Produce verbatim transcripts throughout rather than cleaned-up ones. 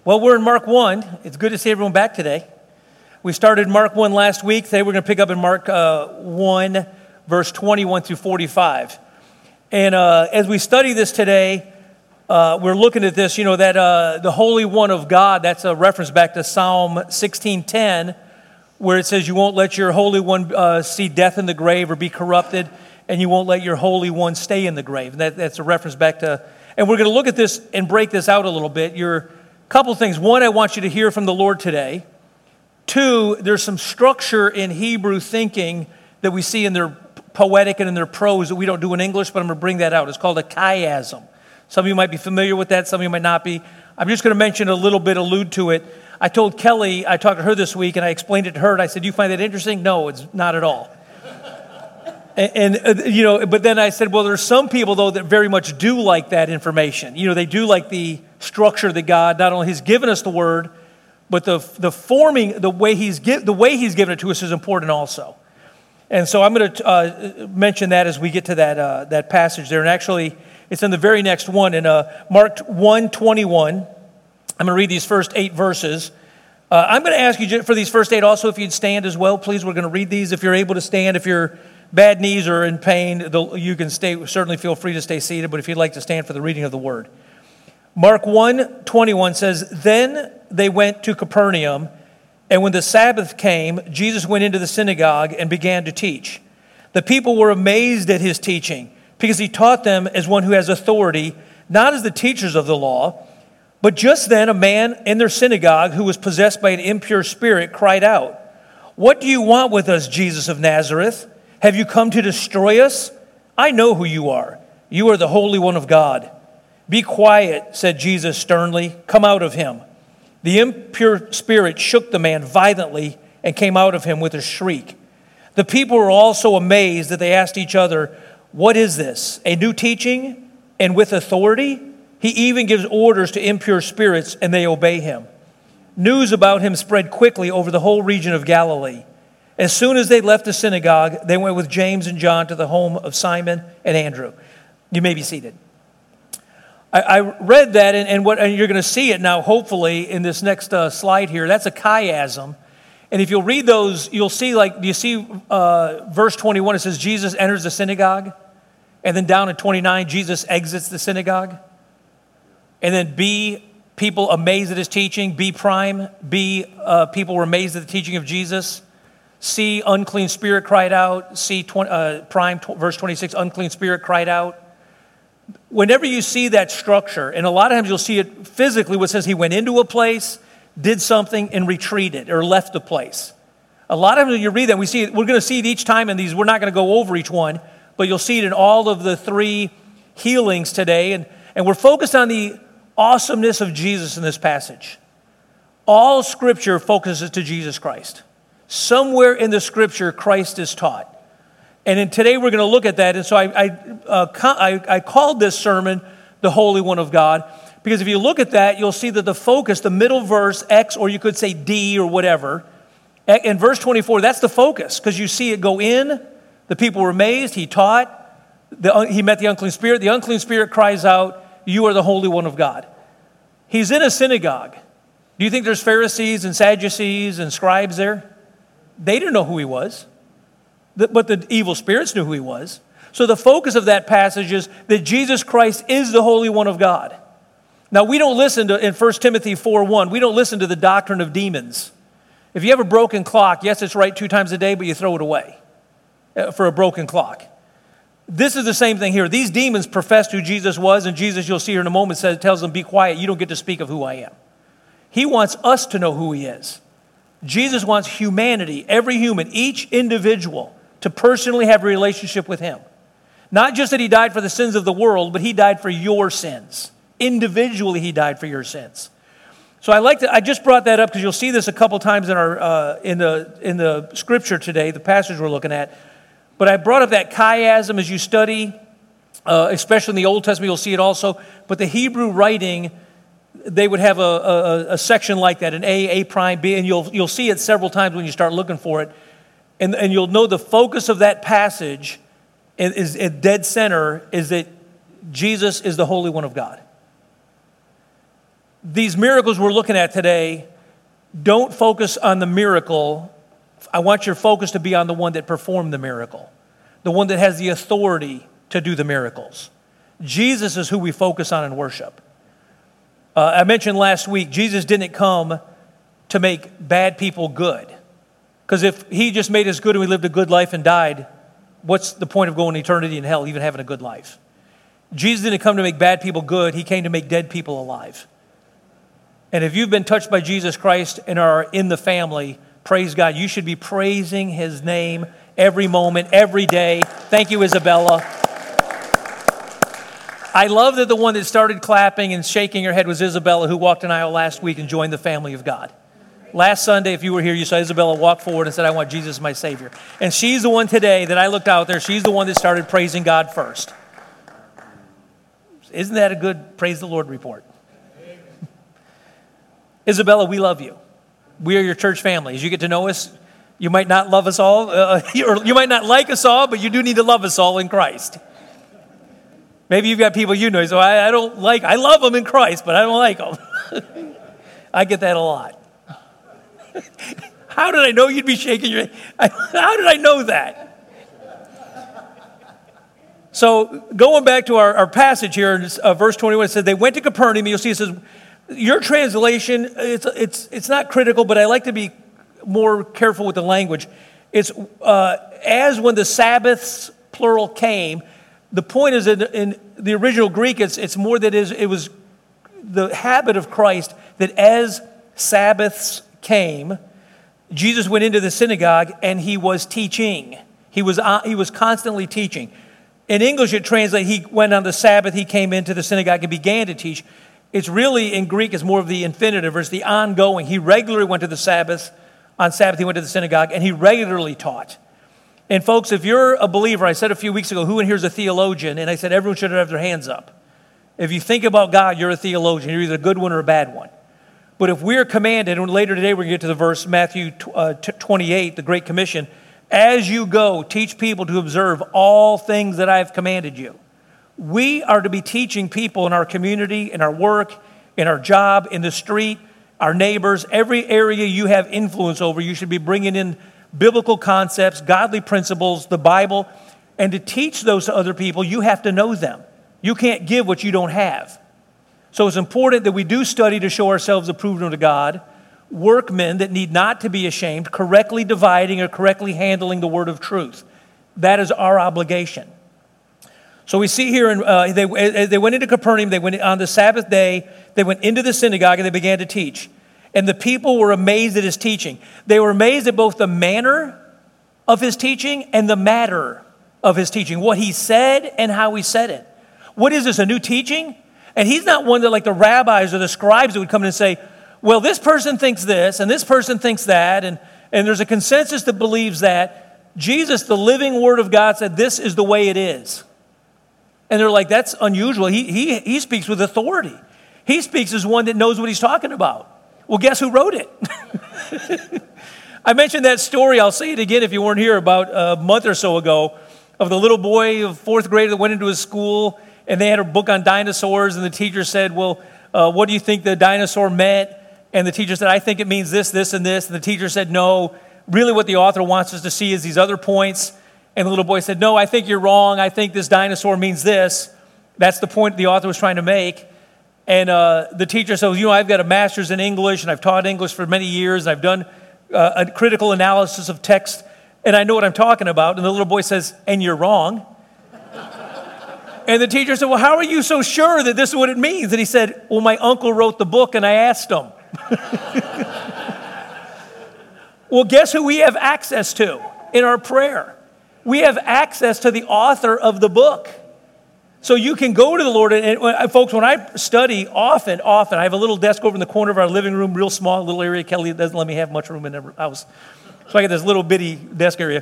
Well, we're in Mark one. It's good to see everyone back today. We started Mark one last week. Today we're going to pick up in Mark uh, one, verse twenty-one through forty-five. And uh, as we study this today, uh, we're looking at this, you know, that uh, the Holy One of God, that's a reference back to Psalm sixteen ten, where it says, you won't let your Holy One uh, see death in the grave or be corrupted, and you won't let your Holy One stay in the grave. And that, that's a reference back to, and we're going to look at this and break this out a little bit. You're couple things. One, I want you to hear from the Lord today. Two, there's some structure in Hebrew thinking that we see in their poetic and in their prose that we don't do in English, but I'm going to bring that out. It's called a chiasm. Some of you might be familiar with that. Some of you might not be. I'm just going to mention a little bit, allude to it. I told Kelly, I talked to her this week, and I explained it to her, and I said, do you find that interesting? No, it's not at all. And, and uh, you know, but then I said, well, there's some people, though, that very much do like that information. You know, they do like the structure that God not only has given us the Word, but the the forming, the way He's give, the way He's given it to us is important also. And so I'm going to uh, mention that as we get to that uh, that passage there. And actually, it's in the very next one in uh, Mark one twenty-one. I'm going to read these first eight verses. Uh, I'm going to ask you for these first eight also if you'd stand as well, please. We're going to read these. If you're able to stand, if you're bad knees or in pain, you can stay. Certainly feel free to stay seated, but if you'd like to stand for the reading of the Word. Mark one twenty-one says, then they went to Capernaum, and when the Sabbath came, Jesus went into the synagogue and began to teach. The people were amazed at his teaching, because he taught them as one who has authority, not as the teachers of the law. But just then a man in their synagogue who was possessed by an impure spirit cried out, what do you want with us, Jesus of Nazareth? Have you come to destroy us? I know who you are. You are the Holy One of God. Be quiet, said Jesus sternly. Come out of him. The impure spirit shook the man violently and came out of him with a shriek. The people were all so amazed that they asked each other, what is this? A new teaching and with authority? He even gives orders to impure spirits and they obey him. News about him spread quickly over the whole region of Galilee. As soon as they left the synagogue, they went with James and John to the home of Simon and Andrew. You may be seated. I, I read that, and, and what and you're going to see it now, hopefully, in this next uh, slide here. That's a chiasm. And if you'll read those, you'll see, like, do you see uh, verse twenty-one? It says, Jesus enters the synagogue. And then down at twenty-nine, Jesus exits the synagogue. And then B, people amazed at his teaching. B prime, B, uh, people were amazed at the teaching of Jesus. C, unclean spirit cried out. C, twenty, uh, prime, tw- verse twenty-six, unclean spirit cried out. Whenever you see that structure, and a lot of times you'll see it physically, what says he went into a place, did something, and retreated, or left the place. A lot of times when you read that, we see it, we're going to see it each time in these. We're not going to go over each one, but you'll see it in all of the three healings today. And, and we're focused on the awesomeness of Jesus in this passage. All Scripture focuses to Jesus Christ. Somewhere in the Scripture, Christ is taught. And then today we're going to look at that. And so I, I, uh, I, I called this sermon, The Holy One of God, because if you look at that, you'll see that the focus, the middle verse, X, or you could say D or whatever, in verse twenty-four, that's the focus, because you see it go in, the people were amazed, he taught, the, he met the unclean spirit, the unclean spirit cries out, you are the Holy One of God. He's in a synagogue. Do you think there's Pharisees and Sadducees and scribes there? They didn't know who he was. But the evil spirits knew who he was. So the focus of that passage is that Jesus Christ is the Holy One of God. Now, we don't listen to, in First Timothy four one, we don't listen to the doctrine of demons. If you have a broken clock, yes, it's right two times a day, but you throw it away for a broken clock. This is the same thing here. These demons professed who Jesus was, and Jesus, you'll see here in a moment, says, tells them, be quiet, you don't get to speak of who I am. He wants us to know who he is. Jesus wants humanity, every human, each individual, to personally have a relationship with him. Not just that he died for the sins of the world, but he died for your sins. Individually, he died for your sins. So I like to, I just brought that up because you'll see this a couple times in our uh, in the in the scripture today, the passage we're looking at. But I brought up that chiasm as you study, uh, especially in the Old Testament, you'll see it also. But the Hebrew writing, they would have a, a, a section like that, an A, A prime, B, and you'll you'll see it several times when you start looking for it. And, and you'll know the focus of that passage is, is at dead center is that Jesus is the Holy One of God. these miracles we're looking at today, don't focus on the miracle. I want your focus to be on the one that performed the miracle, the one that has the authority to do the miracles. Jesus is who we focus on in worship. Uh, I mentioned last week, Jesus didn't come to make bad people good. Because if he just made us good and we lived a good life and died, what's the point of going to eternity in hell, even having a good life? Jesus didn't come to make bad people good. He came to make dead people alive. And if you've been touched by Jesus Christ and are in the family, praise God. You should be praising his name every moment, every day. Thank you, Isabella. I love that the one that started clapping and shaking her head was Isabella, who walked an aisle last week and joined the family of God. Last Sunday, if you were here, you saw Isabella walk forward and said, I want Jesus as my Savior. And she's the one today that I looked out there. She's the one that started praising God first. Isn't that a good praise the Lord report? Isabella, we love you. We are your church family. As you get to know us, you might not love us all, uh, or you might not like us all, but you do need to love us all in Christ. Maybe you've got people you know, so I, I don't like, I love them in Christ, but I don't like them. I get that a lot. How did I know you'd be shaking your head? How did I know that? So going back to our, our passage here in uh, verse twenty-one, it says, they went to Capernaum. You'll see it says, your translation, it's, it's, it's not critical, but I like to be more careful with the language. It's uh, as when the Sabbaths, plural, came. The point is in, in the original Greek, it's, it's more that is, it was the habit of Christ that as Sabbaths came, Jesus went into the synagogue and he was teaching. He was, uh, he was constantly teaching. In English, it translates, he went on the Sabbath, he came into the synagogue and began to teach. It's really, in Greek, it's more of the infinitive, or it's the ongoing. He regularly went to the Sabbath. On Sabbath, he went to the synagogue, and he regularly taught. And folks, if you're a believer, I said a few weeks ago, who in here is a theologian? And I said everyone should have their hands up. If you think about God, you're a theologian. You're either a good one or a bad one. But if we're commanded, and later today we're going to get to the verse, Matthew uh, twenty-eight, the Great Commission, as you go, teach people to observe all things that I have commanded you. We are to be teaching people in our community, in our work, in our job, in the street, our neighbors, every area you have influence over. You should be bringing in biblical concepts, godly principles, the Bible. And to teach those to other people, you have to know them. You can't give what you don't have. So it's important that we do study to show ourselves approved unto God, workmen that need not to be ashamed, correctly dividing or correctly handling the word of truth. That is our obligation. So we see here, in, uh, they, they went into Capernaum, they went on the Sabbath day, they went into the synagogue and they began to teach. And the people were amazed at his teaching. They were amazed at both the manner of his teaching and the matter of his teaching, what he said and how he said it. What is this, a new teaching? And he's not one that like the rabbis or the scribes that would come in and say, well, this person thinks this and this person thinks that, and, and there's a consensus that believes that. Jesus, the living word of God, said this is the way it is. And they're like, that's unusual. He, he, he speaks with authority. He speaks as one that knows what he's talking about. Well, guess who wrote it? I mentioned that story. I'll say it again if you weren't here about a month or so ago of the little boy of fourth grade that went into his school and they had a book on dinosaurs and the teacher said, well, uh, what do you think the dinosaur meant? And the teacher said, I think it means this, this, and this. And the teacher said, no, really what the author wants us to see is these other points. And the little boy said, no, I think you're wrong. I think this dinosaur means this. That's the point the author was trying to make. And uh, the teacher said, you know, I've got a master's in English, and I've taught English for many years, and I've done uh, a critical analysis of text, and I know what I'm talking about. And the little boy says, and you're wrong. And the teacher said, well, how are you so sure that this is what it means? And he said, well, my uncle wrote the book, and I asked him. Well, guess who we have access to in our prayer? We have access to the author of the book. So you can go to the Lord. And, and folks, when I study, often, often, I have a little desk over in the corner of our living room, real small little area. Kelly doesn't let me have much room in the house. So I get this little bitty desk area.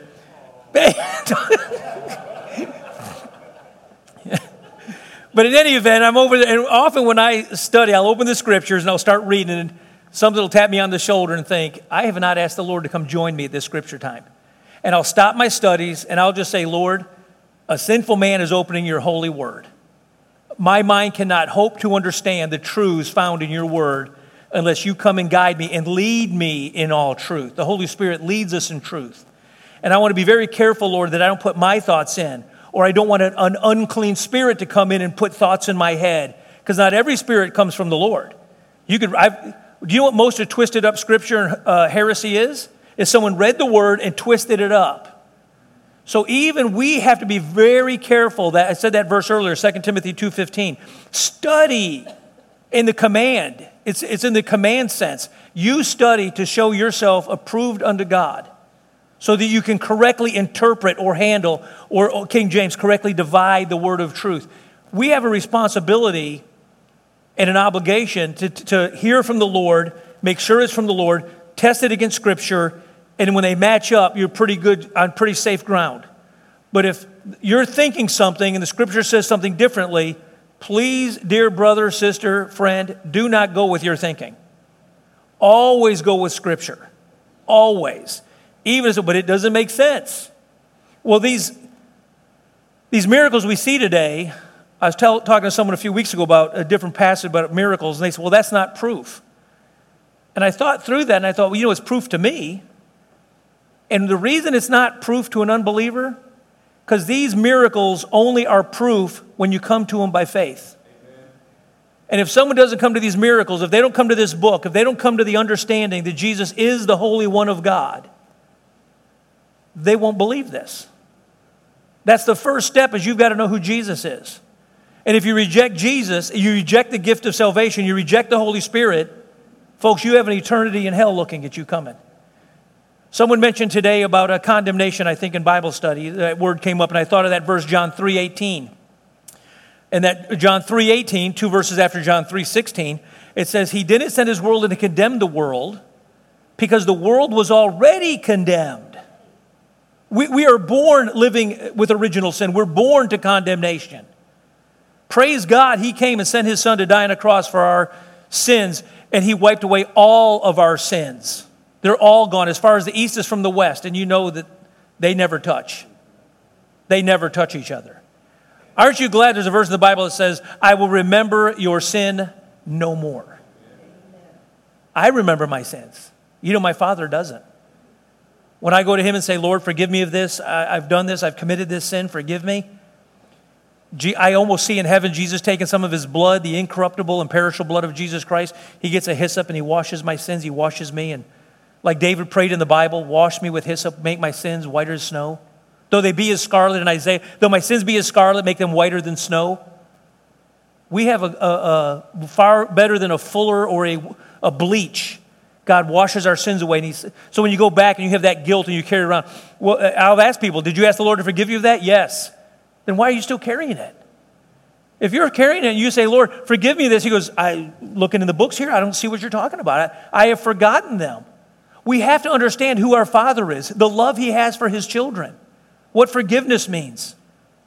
But in any event, I'm over there. And often when I study, I'll open the scriptures and I'll start reading. And something will tap me on the shoulder and think, I have not asked the Lord to come join me at this scripture time. And I'll stop my studies and I'll just say, Lord, a sinful man is opening your holy word. My mind cannot hope to understand the truths found in your word unless you come and guide me and lead me in all truth. The Holy Spirit leads us in truth. And I want to be very careful, Lord, that I don't put my thoughts in, or I don't want an, an unclean spirit to come in and put thoughts in my head, because not every spirit comes from the Lord. You could, I've, do you know what most of twisted up scripture and uh, heresy is? Is someone read the word and twisted it up. So even we have to be very careful. That I said that verse earlier, Second Timothy two fifteen. Study in the command. It's, it's in the command sense. You study to show yourself approved unto God so that you can correctly interpret or handle, or, or King James, correctly divide the word of truth. We have a responsibility and an obligation to, to hear from the Lord, make sure it's from the Lord, test it against Scripture, and when they match up, you're pretty good on pretty safe ground. But if you're thinking something and the Scripture says something differently, please, dear brother, sister, friend, do not go with your thinking. Always go with Scripture. Always. Even as, but it doesn't make sense. Well, these, these miracles we see today, I was tell, talking to someone a few weeks ago about a different passage about miracles, and they said, well, that's not proof. And I thought through that, and I thought, well, you know, it's proof to me. And the reason it's not proof to an unbeliever, because these miracles only are proof when you come to them by faith. Amen. And if someone doesn't come to these miracles, if they don't come to this book, if they don't come to the understanding that Jesus is the Holy One of God, they won't believe this. That's the first step, is you've got to know who Jesus is. And if you reject Jesus, you reject the gift of salvation, you reject the Holy Spirit, folks, you have an eternity in hell looking at you coming. Someone mentioned today about a condemnation, I think, in Bible study. That word came up, and I thought of that verse, John three eighteen. And that John three eighteen, two verses after John three sixteen, it says, he didn't send his world to condemn the world because the world was already condemned. We, we are born living with original sin. We're born to condemnation. Praise God, he came and sent his son to die on a cross for our sins, and he wiped away all of our sins. They're all gone as far as the east is from the west, and you know that they never touch. They never touch each other. Aren't you glad there's a verse in the Bible that says, I will remember your sin no more. I remember my sins. You know, my Father doesn't. When I go to him and say, Lord, forgive me of this, I, I've done this, I've committed this sin, forgive me. I almost see in heaven Jesus taking some of his blood, the incorruptible, imperishable blood of Jesus Christ. He gets a hyssop and he washes my sins, he washes me, and like David prayed in the Bible, wash me with hyssop, make my sins whiter as snow. Though they be as scarlet in Isaiah, though my sins be as scarlet, make them whiter than snow. We have a, a, a far better than a fuller or a, a bleach. God washes our sins away. And he's, so when you go back and you have that guilt and you carry it around, well, I'll ask people, did you ask the Lord to forgive you of that? Yes. Then why are you still carrying it? If you're carrying it and you say, Lord, forgive me of this, he goes, I looking in the books here, I don't see what you're talking about. I, I have forgotten them. We have to understand who our Father is, the love he has for his children, what forgiveness means.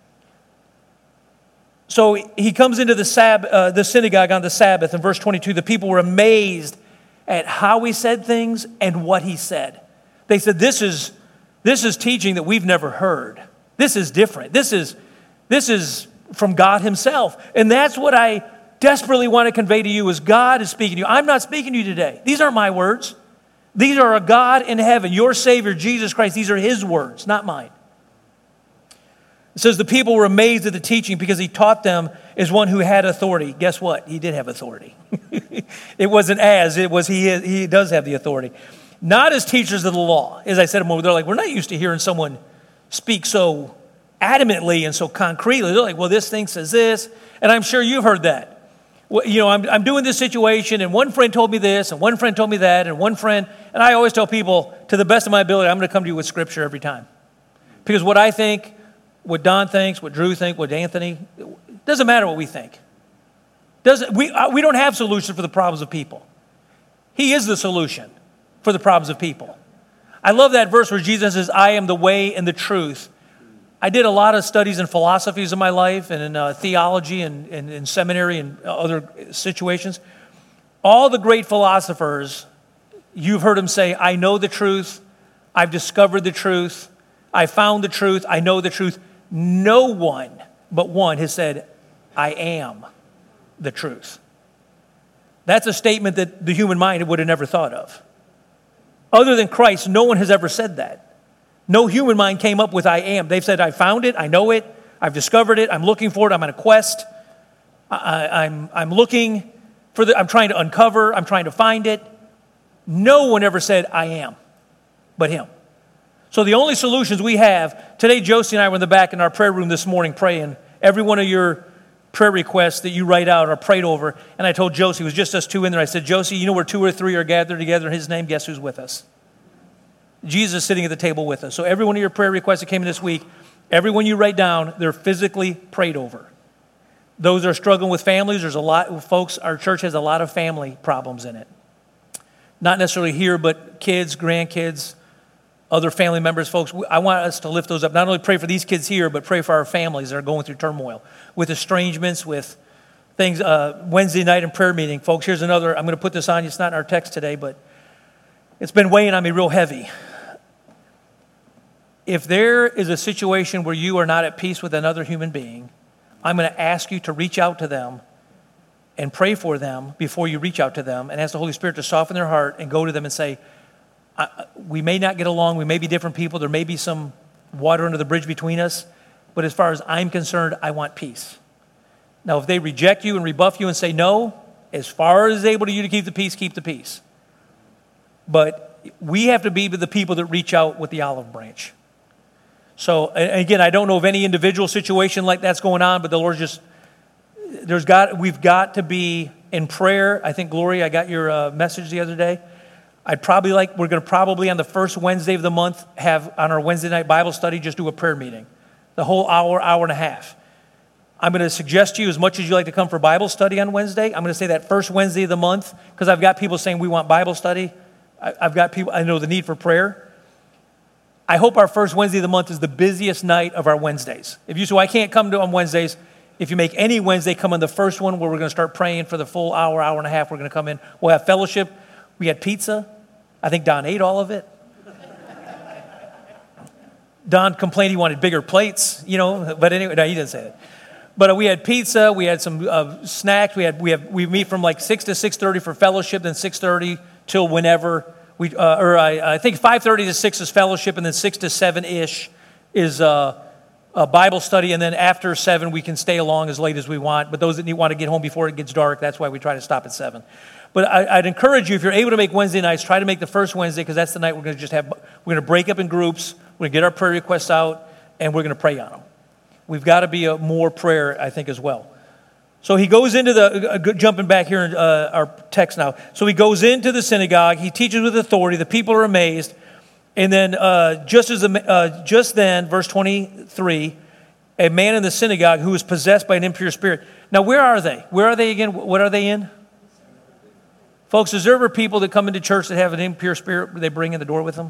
So he comes into the, sab- uh, the synagogue on the Sabbath. In verse twenty-two, the people were amazed at how he said things and what he said. They said, this is, this is teaching that we've never heard. This is different. This is, this is from God himself. And that's what I desperately want to convey to you, is God is speaking to you. I'm not speaking to you today. These aren't my words. These are a God in heaven, your Savior, Jesus Christ. These are his words, not mine. It says the people were amazed at the teaching because he taught them as one who had authority. Guess what? He did have authority. It wasn't as, it was he, he does have the authority. Not as teachers of the law. As I said a moment, they're like, we're not used to hearing someone speak so adamantly and so concretely. They're like, well, this thing says this. And I'm sure you've heard that. Well, you know, I'm, I'm doing this situation, and one friend told me this, and one friend told me that, and one friend, and I always tell people, to the best of my ability, I'm going to come to you with Scripture every time. Because what I think, what Don thinks, what Drew thinks, what Anthony, it doesn't matter what we think. Doesn't, we, we don't have solutions for the problems of people. He is the solution for the problems of people. I love that verse where Jesus says, I am the way and the truth. I did a lot of studies in philosophies in my life and in uh, theology and, and in seminary and other situations. All the great philosophers, you've heard them say, I know the truth, I've discovered the truth, I found the truth, I know the truth. No one but one has said, I am the truth. That's a statement that the human mind would have never thought of. Other than Christ, no one has ever said that. No human mind came up with I am. They've said, I found it, I know it, I've discovered it, I'm looking for it, I'm on a quest, I, I'm, I'm looking for the, I'm trying to uncover, I'm trying to find it. No one ever said, I am, but him. So the only solutions we have, today Josie and I were in the back in our prayer room this morning praying. Every one of your prayer requests that you write out are prayed over. And I told Josie, it was just us two in there. I said, Josie, you know where two or three are gathered together in his name? Guess who's with us? Jesus is sitting at the table with us. So every one of your prayer requests that came in this week, every one you write down, they're physically prayed over. Those that are struggling with families, there's a lot, folks, our church has a lot of family problems in it. Not necessarily here, but kids, grandkids, other family members, folks. I want us to lift those up. Not only pray for these kids here, but pray for our families that are going through turmoil, with estrangements, with things. Uh, Wednesday night in prayer meeting, folks, here's another. I'm going to put this on you. It's not in our text today, but it's been weighing on me real heavy. If there is a situation where you are not at peace with another human being, I'm going to ask you to reach out to them and pray for them before you reach out to them, and ask the Holy Spirit to soften their heart and go to them and say, I, we may not get along, we may be different people, there may be some water under the bridge between us, but as far as I'm concerned, I want peace. Now, if they reject you and rebuff you and say no, as far as able to you to keep the peace, keep the peace. But we have to be the people that reach out with the olive branch. So, and again, I don't know of any individual situation like that's going on, but the Lord just, there's got, we've got to be in prayer. I think, Gloria, I got your uh, message the other day. I'd probably like, we're going to probably on the first Wednesday of the month have on our Wednesday night Bible study, just do a prayer meeting. The whole hour, hour and a half. I'm going to suggest to you, as much as you like to come for Bible study on Wednesday, I'm going to say that first Wednesday of the month, because I've got people saying we want Bible study. I, I've got people, I know the need for prayer. I hope our first Wednesday of the month is the busiest night of our Wednesdays. If you say, well, I can't come to on Wednesdays, if you make any Wednesday come on the first one where we're going to start praying for the full hour, hour and a half, we're going to come in. We'll have fellowship. We had pizza. I think Don ate all of it. Don complained he wanted bigger plates, you know, but anyway, no, he didn't say that. But uh, we had pizza, we had some uh, snacks, we had we have we meet from like six to six thirty for fellowship, then six thirty till whenever we uh, or I, I think five thirty to six is fellowship, and then six to seven ish is uh, a Bible study, and then after seven we can stay along as late as we want. But those that need, want to get home before it gets dark, that's why we try to stop at seven. But I, I'd encourage you, if you're able to make Wednesday nights, try to make the first Wednesday, because that's the night we're going to just have, we're going to break up in groups, we're going to get our prayer requests out, and we're going to pray on them. We've got to be a more prayer, I think, as well. So he goes into the, uh, jumping back here in uh, our text now. So he goes into the synagogue, he teaches with authority, the people are amazed, and then uh, just as the, uh, just then, verse twenty-three, a man in the synagogue who was possessed by an impure spirit. Now, where are they? Where are they again? What are they in? Folks, is there ever people that come into church that have an impure spirit they bring in the door with them?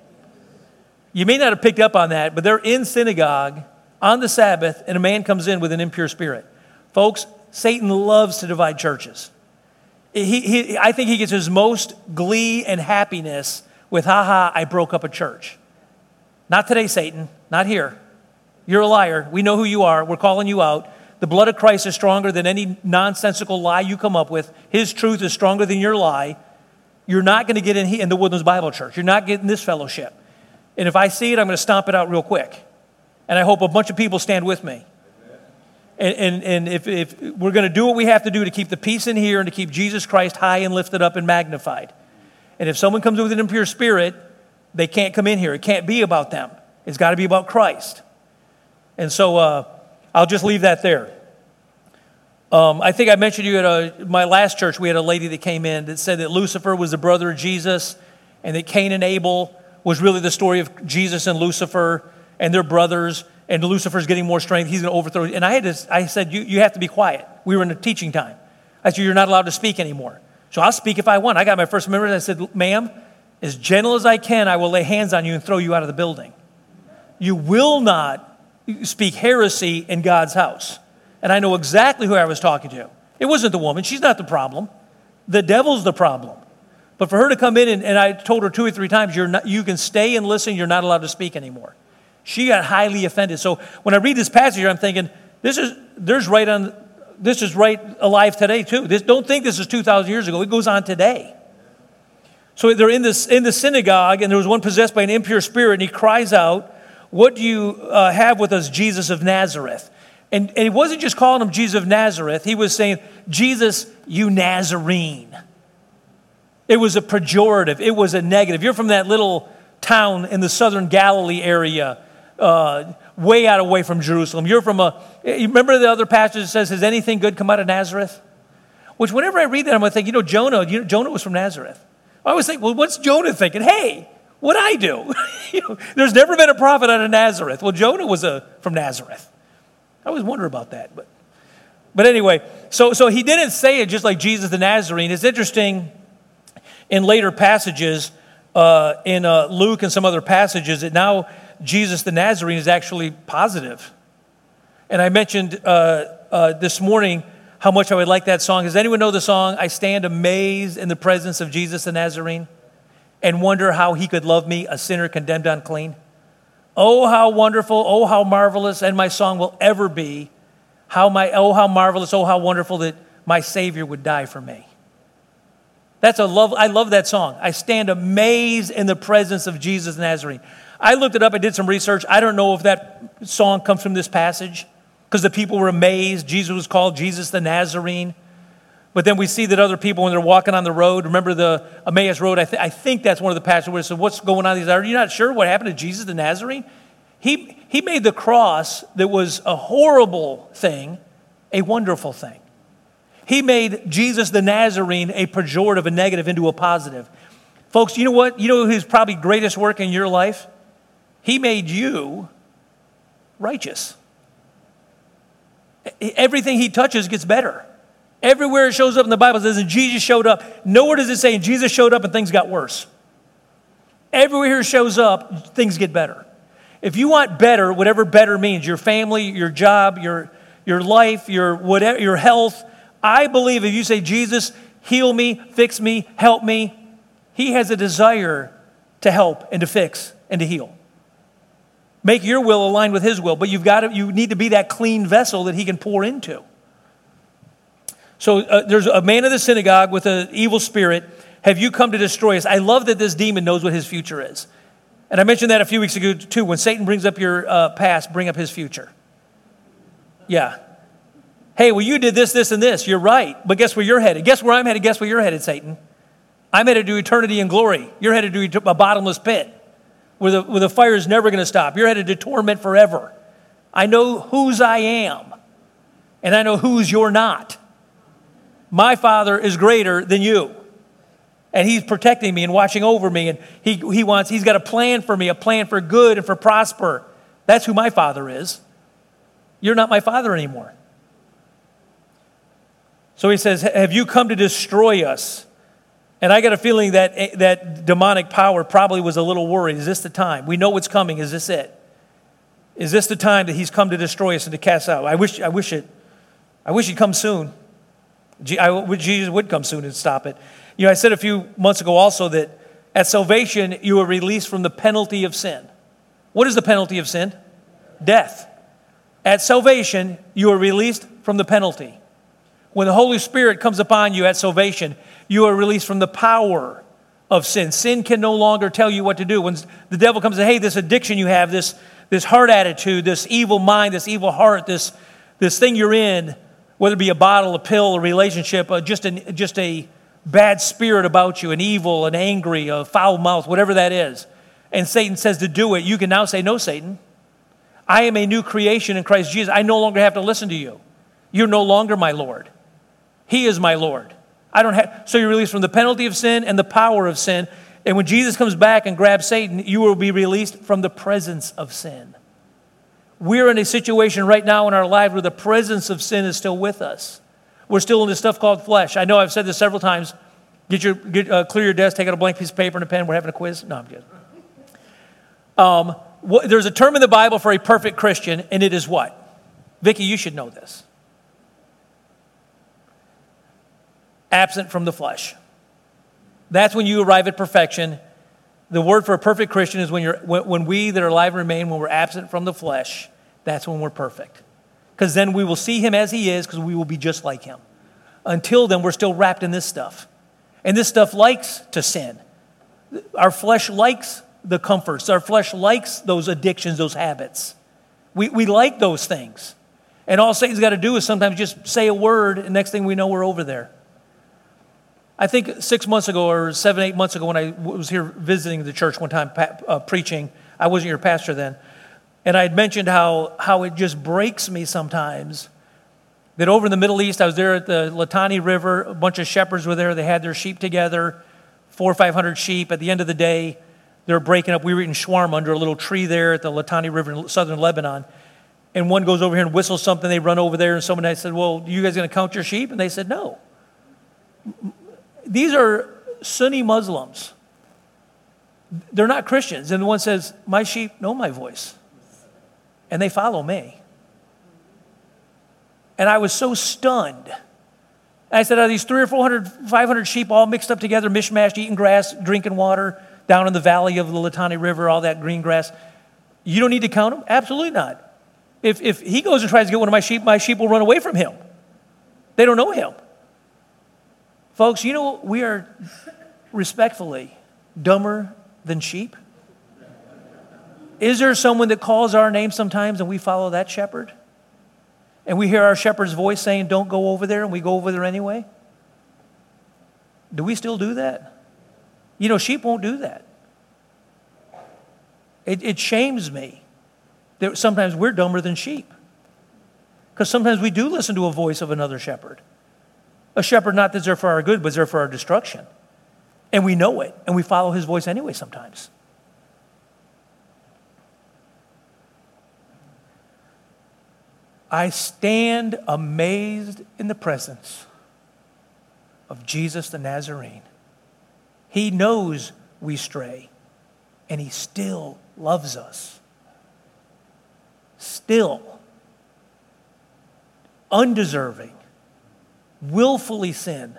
You may not have picked up on that, but they're in synagogue on the Sabbath, and a man comes in with an impure spirit. Folks, Satan loves to divide churches. He, he, I think he gets his most glee and happiness with, ha ha, I broke up a church. Not today, Satan. Not here. You're a liar. We know who you are. We're calling you out. The blood of Christ is stronger than any nonsensical lie you come up with. His truth is stronger than your lie. You're not going to get in, in the Woodlands Bible Church. You're not getting this fellowship. And if I see it, I'm going to stomp it out real quick. And I hope a bunch of people stand with me. And, and, and if, if we're going to do what we have to do to keep the peace in here and to keep Jesus Christ high and lifted up and magnified. And if someone comes with an impure spirit, they can't come in here. It can't be about them. It's got to be about Christ. And so uh, I'll just leave that there. Um, I think I mentioned you at a, my last church, we had a lady that came in that said that Lucifer was the brother of Jesus, and that Cain and Abel was really the story of Jesus and Lucifer and their brothers, and Lucifer's getting more strength. He's going to overthrow. And I had to, I said, you, you have to be quiet. We were in a teaching time. I said, you're not allowed to speak anymore. So I'll speak if I want. I got my first amendment. I said, ma'am, as gentle as I can, I will lay hands on you and throw you out of the building. You will not speak heresy in God's house. And I know exactly who I was talking to. It wasn't the woman. She's not the problem. The devil's the problem. But for her to come in, and, and I told her two or three times, you're not, you can stay and listen, you're not allowed to speak anymore. She got highly offended. So when I read this passage here, I'm thinking, this is, there's right on, this is right alive today too. This, don't think this is two thousand years ago. It goes on today. So they're in this in the synagogue, and there was one possessed by an impure spirit, and he cries out, "What do you uh, have with us, Jesus of Nazareth?" And, and he wasn't just calling him Jesus of Nazareth. He was saying, "Jesus, you Nazarene." It was a pejorative. It was a negative. You're from that little town in the southern Galilee area, uh, way out away from Jerusalem. You're from a, you remember the other passage that says, "Has anything good come out of Nazareth?" Which whenever I read that, I'm going to think, you know, Jonah, you know, Jonah was from Nazareth. I always think, well, what's Jonah thinking? Hey, what'd I do? You know, there's never been a prophet out of Nazareth. Well, Jonah was a, from Nazareth. I always wonder about that. But, but anyway, so, so he didn't say it just like Jesus the Nazarene. It's interesting in later passages, uh, in uh, Luke and some other passages, that now Jesus the Nazarene is actually positive. And I mentioned uh, uh, this morning how much I would like that song. Does anyone know the song, "I stand amazed in the presence of Jesus the Nazarene and wonder how he could love me, a sinner condemned unclean? Oh, how wonderful, oh, how marvelous, and my song will ever be, how my, oh, how marvelous, oh, how wonderful that my Savior would die for me." That's a love, I love that song. I stand amazed in the presence of Jesus the Nazarene. I looked it up, I did some research. I don't know if that song comes from this passage, because the people were amazed. Jesus was called Jesus the Nazarene. But then we see that other people, when they're walking on the road, remember the Emmaus Road, I, th- I think that's one of the passages where it says, "What's going on?" Are you not sure what happened to Jesus the Nazarene? He, he made the cross that was a horrible thing a wonderful thing. He made Jesus the Nazarene a pejorative, a negative, into a positive. Folks, you know what? You know who's probably greatest work in your life? He made you righteous. Everything he touches gets better. Everywhere it shows up in the Bible, it says, "And Jesus showed up." Nowhere does it say, "And Jesus showed up and things got worse." Everywhere it shows up, things get better. If you want better, whatever better means, your family, your job, your, your life, your, whatever, your health, I believe if you say, "Jesus, heal me, fix me, help me," he has a desire to help and to fix and to heal. Make your will align with his will, but you've got to, you need to be that clean vessel that he can pour into. So uh, there's a man in the synagogue with an evil spirit. "Have you come to destroy us?" I love that this demon knows what his future is. And I mentioned that a few weeks ago too. When Satan brings up your uh, past, bring up his future. Yeah. Hey, well, you did this, this, and this. You're right. But guess where you're headed? Guess where I'm headed? Guess where you're headed, Satan? I'm headed to eternity and glory. You're headed to a bottomless pit where the, where the fire is never going to stop. You're headed to torment forever. I know whose I am, and I know whose you're not. My Father is greater than you, and he's protecting me and watching over me, and he, he wants, he's got a plan for me, a plan for good and for prosper. That's who my Father is. You're not my Father anymore. So he says, "Have you come to destroy us?" And I got a feeling that that demonic power probably was a little worried. Is this the time? We know what's coming. Is this it? Is this the time that he's come to destroy us and to cast out? I wish, I wish it, I wish he'd come soon. I, Jesus would come soon and stop it. You know, I said a few months ago also that at salvation, you are released from the penalty of sin. What is the penalty of sin? Death. At salvation, you are released from the penalty. When the Holy Spirit comes upon you at salvation, you are released from the power of sin. Sin can no longer tell you what to do. When the devil comes and, "Hey, this addiction you have, this, this heart attitude, this evil mind, this evil heart, this, this thing you're in," whether it be a bottle, a pill, a relationship, uh, just, an, just a bad spirit about you, an evil, an angry, a foul mouth, whatever that is, and Satan says to do it, you can now say, "No, Satan, I am a new creation in Christ Jesus. I no longer have to listen to you. You're no longer my Lord. He is my Lord. I don't have." So you're released from the penalty of sin and the power of sin. And when Jesus comes back and grabs Satan, you will be released from the presence of sin. We're in a situation right now in our lives where the presence of sin is still with us. We're still in this stuff called flesh. I know I've said this several times. Get your, get, uh, clear your desk, take out a blank piece of paper and a pen. We're having a quiz. No, I'm kidding. Um, wh- there's a term in the Bible for a perfect Christian, and it is what? Vicki, you should know this. Absent from the flesh. That's when you arrive at perfection. The word for a perfect Christian is when you're when, when we that are alive and remain, when we're absent from the flesh, that's when we're perfect. because then we will see him as he is, because we will be just like him. Until then, we're still wrapped in this stuff. And this stuff likes to sin. Our flesh likes the comforts. Our flesh likes those addictions, those habits. We, we like those things. And all Satan's got to do is sometimes just say a word, and next thing we know, we're over there. I think six months ago or seven, eight months ago when I was here visiting the church one time, uh, preaching, I wasn't your pastor then, and I had mentioned how, how it just breaks me sometimes that over in the Middle East, I was there at the Litani River, a bunch of shepherds were there, they had their sheep together, four or five hundred sheep. At the end of the day, they were breaking up. We were eating shawarma under a little tree there at the Litani River in southern Lebanon. And one goes over here and whistles something. They run over there, and someone I said, well, you guys going to count your sheep? And they said, no. These are Sunni Muslims. They're not Christians. And the one says, my sheep know my voice, and they follow me. And I was so stunned. And I said, are these three or four hundred, five hundred sheep all mixed up together, mishmashed, eating grass, drinking water, down in the valley of the Litani River, all that green grass? You don't need to count them? Absolutely not. If, if he goes and tries to get one of my sheep, my sheep will run away from him. They don't know him. Folks, you know, we are respectfully dumber than sheep. Is there someone that calls our name sometimes and we follow that shepherd? And we hear our shepherd's voice saying, don't go over there, and we go over there anyway? Do we still do that? You know, sheep won't do that. It, it shames me that sometimes we're dumber than sheep. Because sometimes we do listen to a voice of another shepherd. A shepherd not that's there for our good, but is there for our destruction. And we know it, and we follow his voice anyway sometimes. I stand amazed in the presence of Jesus the Nazarene. He knows we stray, and he still loves us. Still. Undeserving. Willfully sin.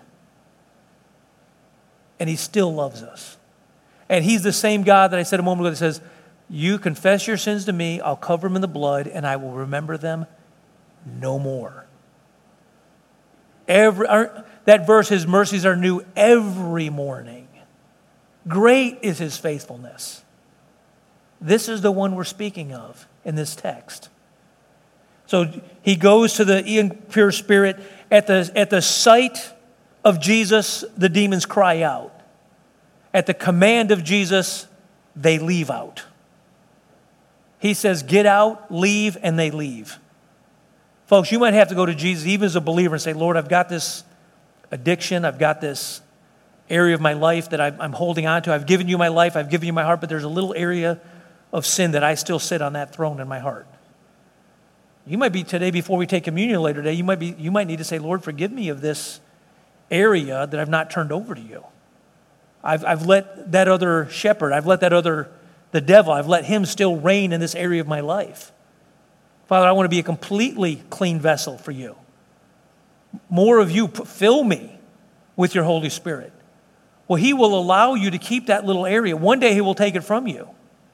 And he still loves us. And he's the same God that I said a moment ago that says, you confess your sins to me, I'll cover them in the blood, and I will remember them no more. Every, our, that verse, his mercies are new every morning. Great is his faithfulness. This is the one we're speaking of in this text. So he goes to the impure spirit. At the, at the sight of Jesus, the demons cry out. At the command of Jesus, they leave out. He says, get out, leave, and they leave. Folks, you might have to go to Jesus, even as a believer, and say, Lord, I've got this addiction. I've got this area of my life that I'm holding on to. I've given you my life. I've given you my heart, but there's a little area of sin that I still sit on that throne in my heart. You might be today, before we take communion later today, you might be, you might need to say, Lord, forgive me of this area that I've not turned over to you. I've, I've let that other shepherd, I've let that other, the devil, I've let him still reign in this area of my life. Father, I want to be a completely clean vessel for you. More of you, fill me with your Holy Spirit. Well, he will allow you to keep that little area. One day he will take it from you.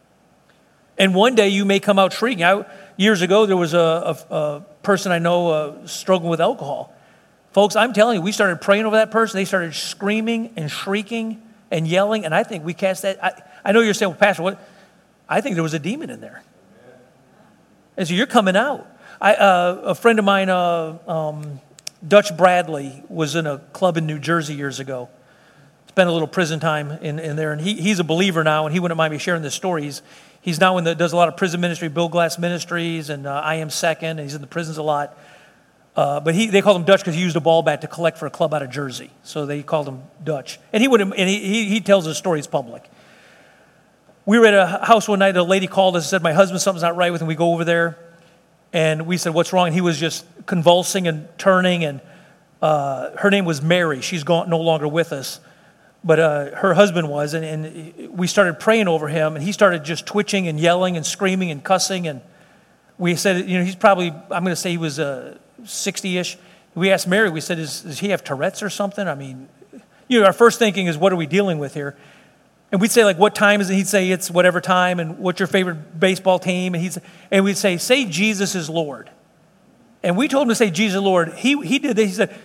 And one day you may come out shrieking. I, years ago, there was a, a, a person I know uh, struggling with alcohol. Folks, I'm telling you, we started praying over that person. They started screaming and shrieking and yelling, and I think we cast that. I, I know you're saying, well, Pastor, what? I think there was a demon in there. And so you're coming out. I, uh, a friend of mine, uh, um, Dutch Bradley, was in a club in New Jersey years ago. Spent a little prison time in, in there, and he, he's a believer now, and he wouldn't mind me sharing this story. He's, he's now in the, does a lot of prison ministry, Bill Glass Ministries, and uh, I Am Second, and he's in the prisons a lot. Uh, but he, they called him Dutch because he used a ball bat to collect for a club out of Jersey. So they called him Dutch. And he would, and he, he, he tells his story, it's public. We were at a house one night, a lady called us and said, my husband, something's not right with him. We go over there, and we said, what's wrong? And he was just convulsing and turning, and uh, her name was Mary. She's gone, no longer with us. But uh, her husband was, and, and we started praying over him, and he started just twitching and yelling and screaming and cussing, and we said, you know, he's probably, I'm going to say he was uh, sixty-ish. We asked Mary, we said, is, does he have Tourette's or something? I mean, you know, our first thinking is, what are we dealing with here? And we'd say, like, what time is it? He'd say, it's whatever time, and what's your favorite baseball team? And, he'd, and we'd say, say Jesus is Lord. And we told him to say, Jesus, Lord. He, he did this. He said,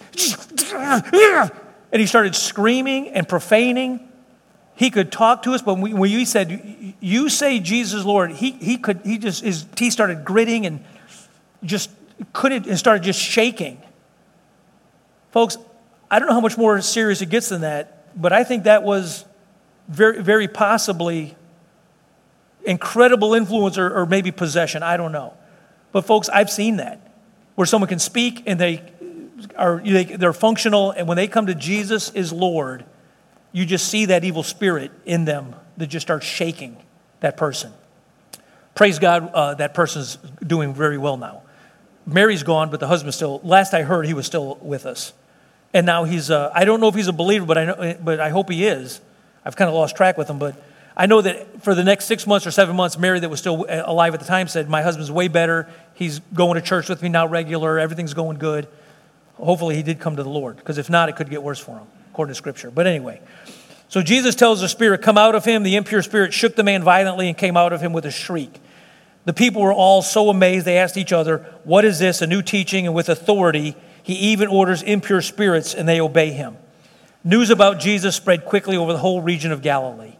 and he started screaming and profaning. He could talk to us, but when we said, you say Jesus, Lord, he, he could, he just, his teeth started gritting and just couldn't, and started just shaking. Folks, I don't know how much more serious it gets than that, but I think that was very, very possibly incredible influence or, or maybe possession. I don't know. But folks, I've seen that, where someone can speak and they are, they, they're functional, and when they come to Jesus as Lord, you just see that evil spirit in them that just starts shaking that person. Praise God, uh, that person's doing very well now. Mary's gone, but the husband's still, last I heard, he was still with us. And now he's, uh, I don't know if he's a believer, but I know, but I hope he is. I've kind of lost track with him, but I know that for the next six months or seven months, Mary, that was still alive at the time, said, my husband's way better. He's going to church with me now regular. Everything's going good. Hopefully he did come to the Lord, because if not, it could get worse for him, according to Scripture. But anyway, so Jesus tells the spirit, come out of him. The impure spirit shook the man violently and came out of him with a shriek. The people were all so amazed, they asked each other, what is this, a new teaching, and with authority he even orders impure spirits, and they obey him. News about Jesus spread quickly over the whole region of Galilee.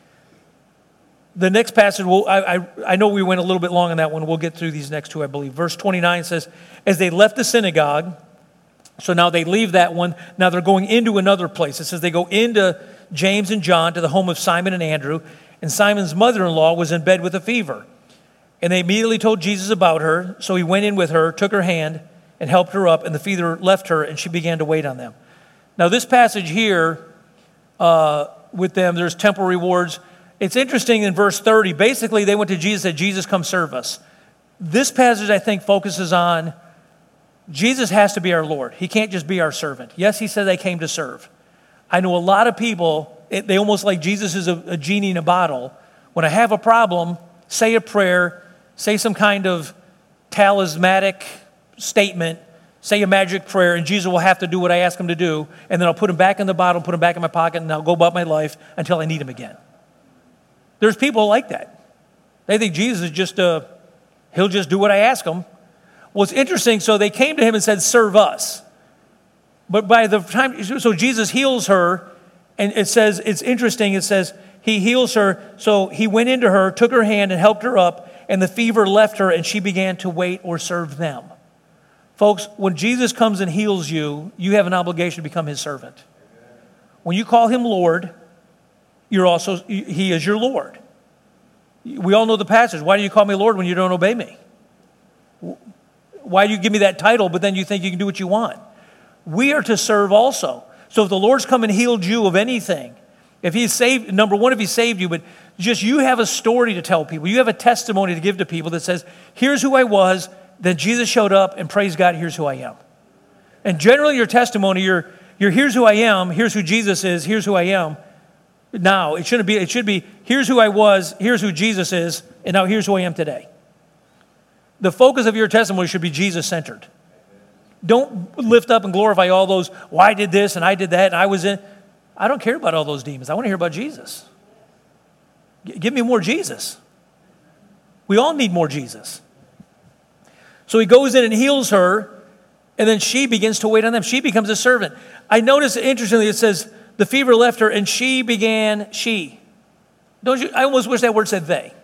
The next passage, we'll, I, I, I know we went a little bit long on that one. We'll get through these next two, I believe. Verse twenty-nine says, as they left the synagogue, so now they leave that one. Now they're going into another place. It says they go into James and John to the home of Simon and Andrew, and Simon's mother-in-law was in bed with a fever. And they immediately told Jesus about her, so he went in with her, took her hand, and helped her up, and the fever left her, and she began to wait on them. Now this passage here, uh, with them, there's temporal rewards. It's interesting in verse thirty, basically they went to Jesus and said, Jesus, come serve us. This passage, I think, focuses on Jesus has to be our Lord. He can't just be our servant. Yes, he said they came to serve. I know a lot of people, it, they almost like Jesus is a, a genie in a bottle. When I have a problem, say a prayer, say some kind of talismanic statement, say a magic prayer, and Jesus will have to do what I ask him to do, and then I'll put him back in the bottle, put him back in my pocket, and I'll go about my life until I need him again. There's people like that. They think Jesus is just, uh, he'll just do what I ask him. Well, it's interesting. So they came to him and said, serve us. But by the time, so Jesus heals her, and it says, it's interesting, it says, he heals her. So he went into her, took her hand and helped her up, and the fever left her, and she began to wait or serve them. Folks, when Jesus comes and heals you, you have an obligation to become his servant. When you call him Lord, you're also, he is your Lord. We all know the passage. Why do you call me Lord when you don't obey me? Why do you give me that title, but then you think you can do what you want? We are to serve also. So if the Lord's come and healed you of anything, if he's saved, number one, if he saved you, but just you have a story to tell people. You have a testimony to give to people that says, here's who I was, then Jesus showed up, and praise God, here's who I am. And generally your testimony, you're, you're here's who I am, here's who Jesus is, here's who I am. Now, it shouldn't be, it should be, here's who I was, here's who Jesus is, and now here's who I am today. The focus of your testimony should be Jesus-centered. Don't lift up and glorify all those, well, I did this and I did that and I was in. I don't care about all those demons. I want to hear about Jesus. G- give me more Jesus. We all need more Jesus. So he goes in and heals her, and then she begins to wait on them. She becomes a servant. I notice, interestingly, it says, the fever left her and she began, she. Don't you? I almost wish that word said they.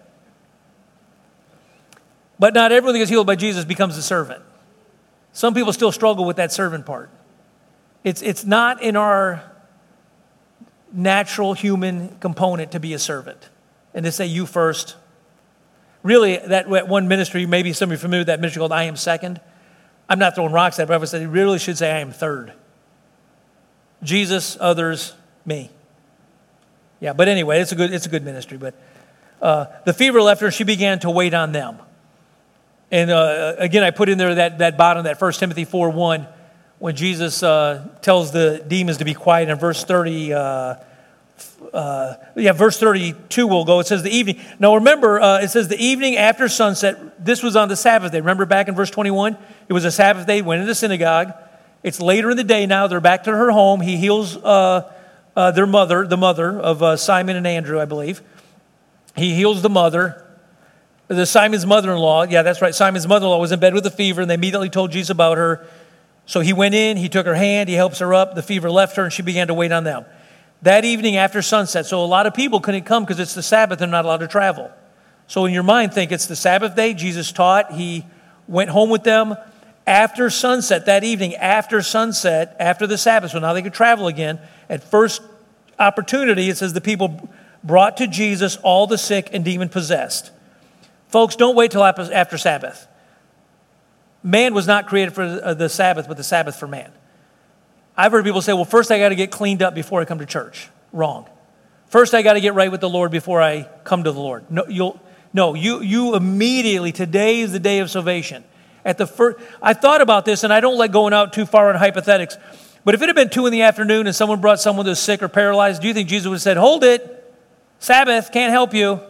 But not everyone that gets healed by Jesus becomes a servant. Some people still struggle with that servant part. It's, it's not in our natural human component to be a servant and to say you first. Really, that one ministry, maybe some of you are familiar with that ministry called I Am Second. I'm not throwing rocks at it, but I would say you really should say I am third. Jesus, others, me. Yeah, but anyway, it's a good, it's a good ministry. But uh, the fever left her and she began to wait on them. And uh, again, I put in there that, that bottom, that First Timothy four one, when Jesus uh, tells the demons to be quiet in verse thirty, uh, uh, yeah, verse thirty-two will go. It says the evening. Now remember, uh, it says the evening after sunset. This was on the Sabbath day. Remember back in verse twenty-one? It was a Sabbath day, went into synagogue. It's later in the day now. They're back to her home. He heals uh, uh, their mother, the mother of uh, Simon and Andrew, I believe. He heals the mother. The Simon's mother-in-law, yeah, that's right. Simon's mother-in-law was in bed with a fever, and they immediately told Jesus about her. So he went in, he took her hand, he helps her up. The fever left her, and she began to wait on them. That evening after sunset, so a lot of people couldn't come because it's the Sabbath, they're not allowed to travel. So in your mind, think it's the Sabbath day. Jesus taught, he went home with them. After sunset, that evening, after sunset, after the Sabbath, so now they could travel again. At first opportunity, it says the people brought to Jesus all the sick and demon-possessed. Folks, don't wait till after Sabbath. Man was not created for the Sabbath, but the Sabbath for man. I've heard people say, well, first I got to get cleaned up before I come to church. Wrong. First I got to get right with the Lord before I come to the Lord. No, you'll, no, you, you immediately, today is the day of salvation. At the first, I thought about this, and I don't like going out too far on hypothetics, but if it had been two in the afternoon and someone brought someone who was sick or paralyzed, do you think Jesus would have said, hold it, Sabbath, can't help you?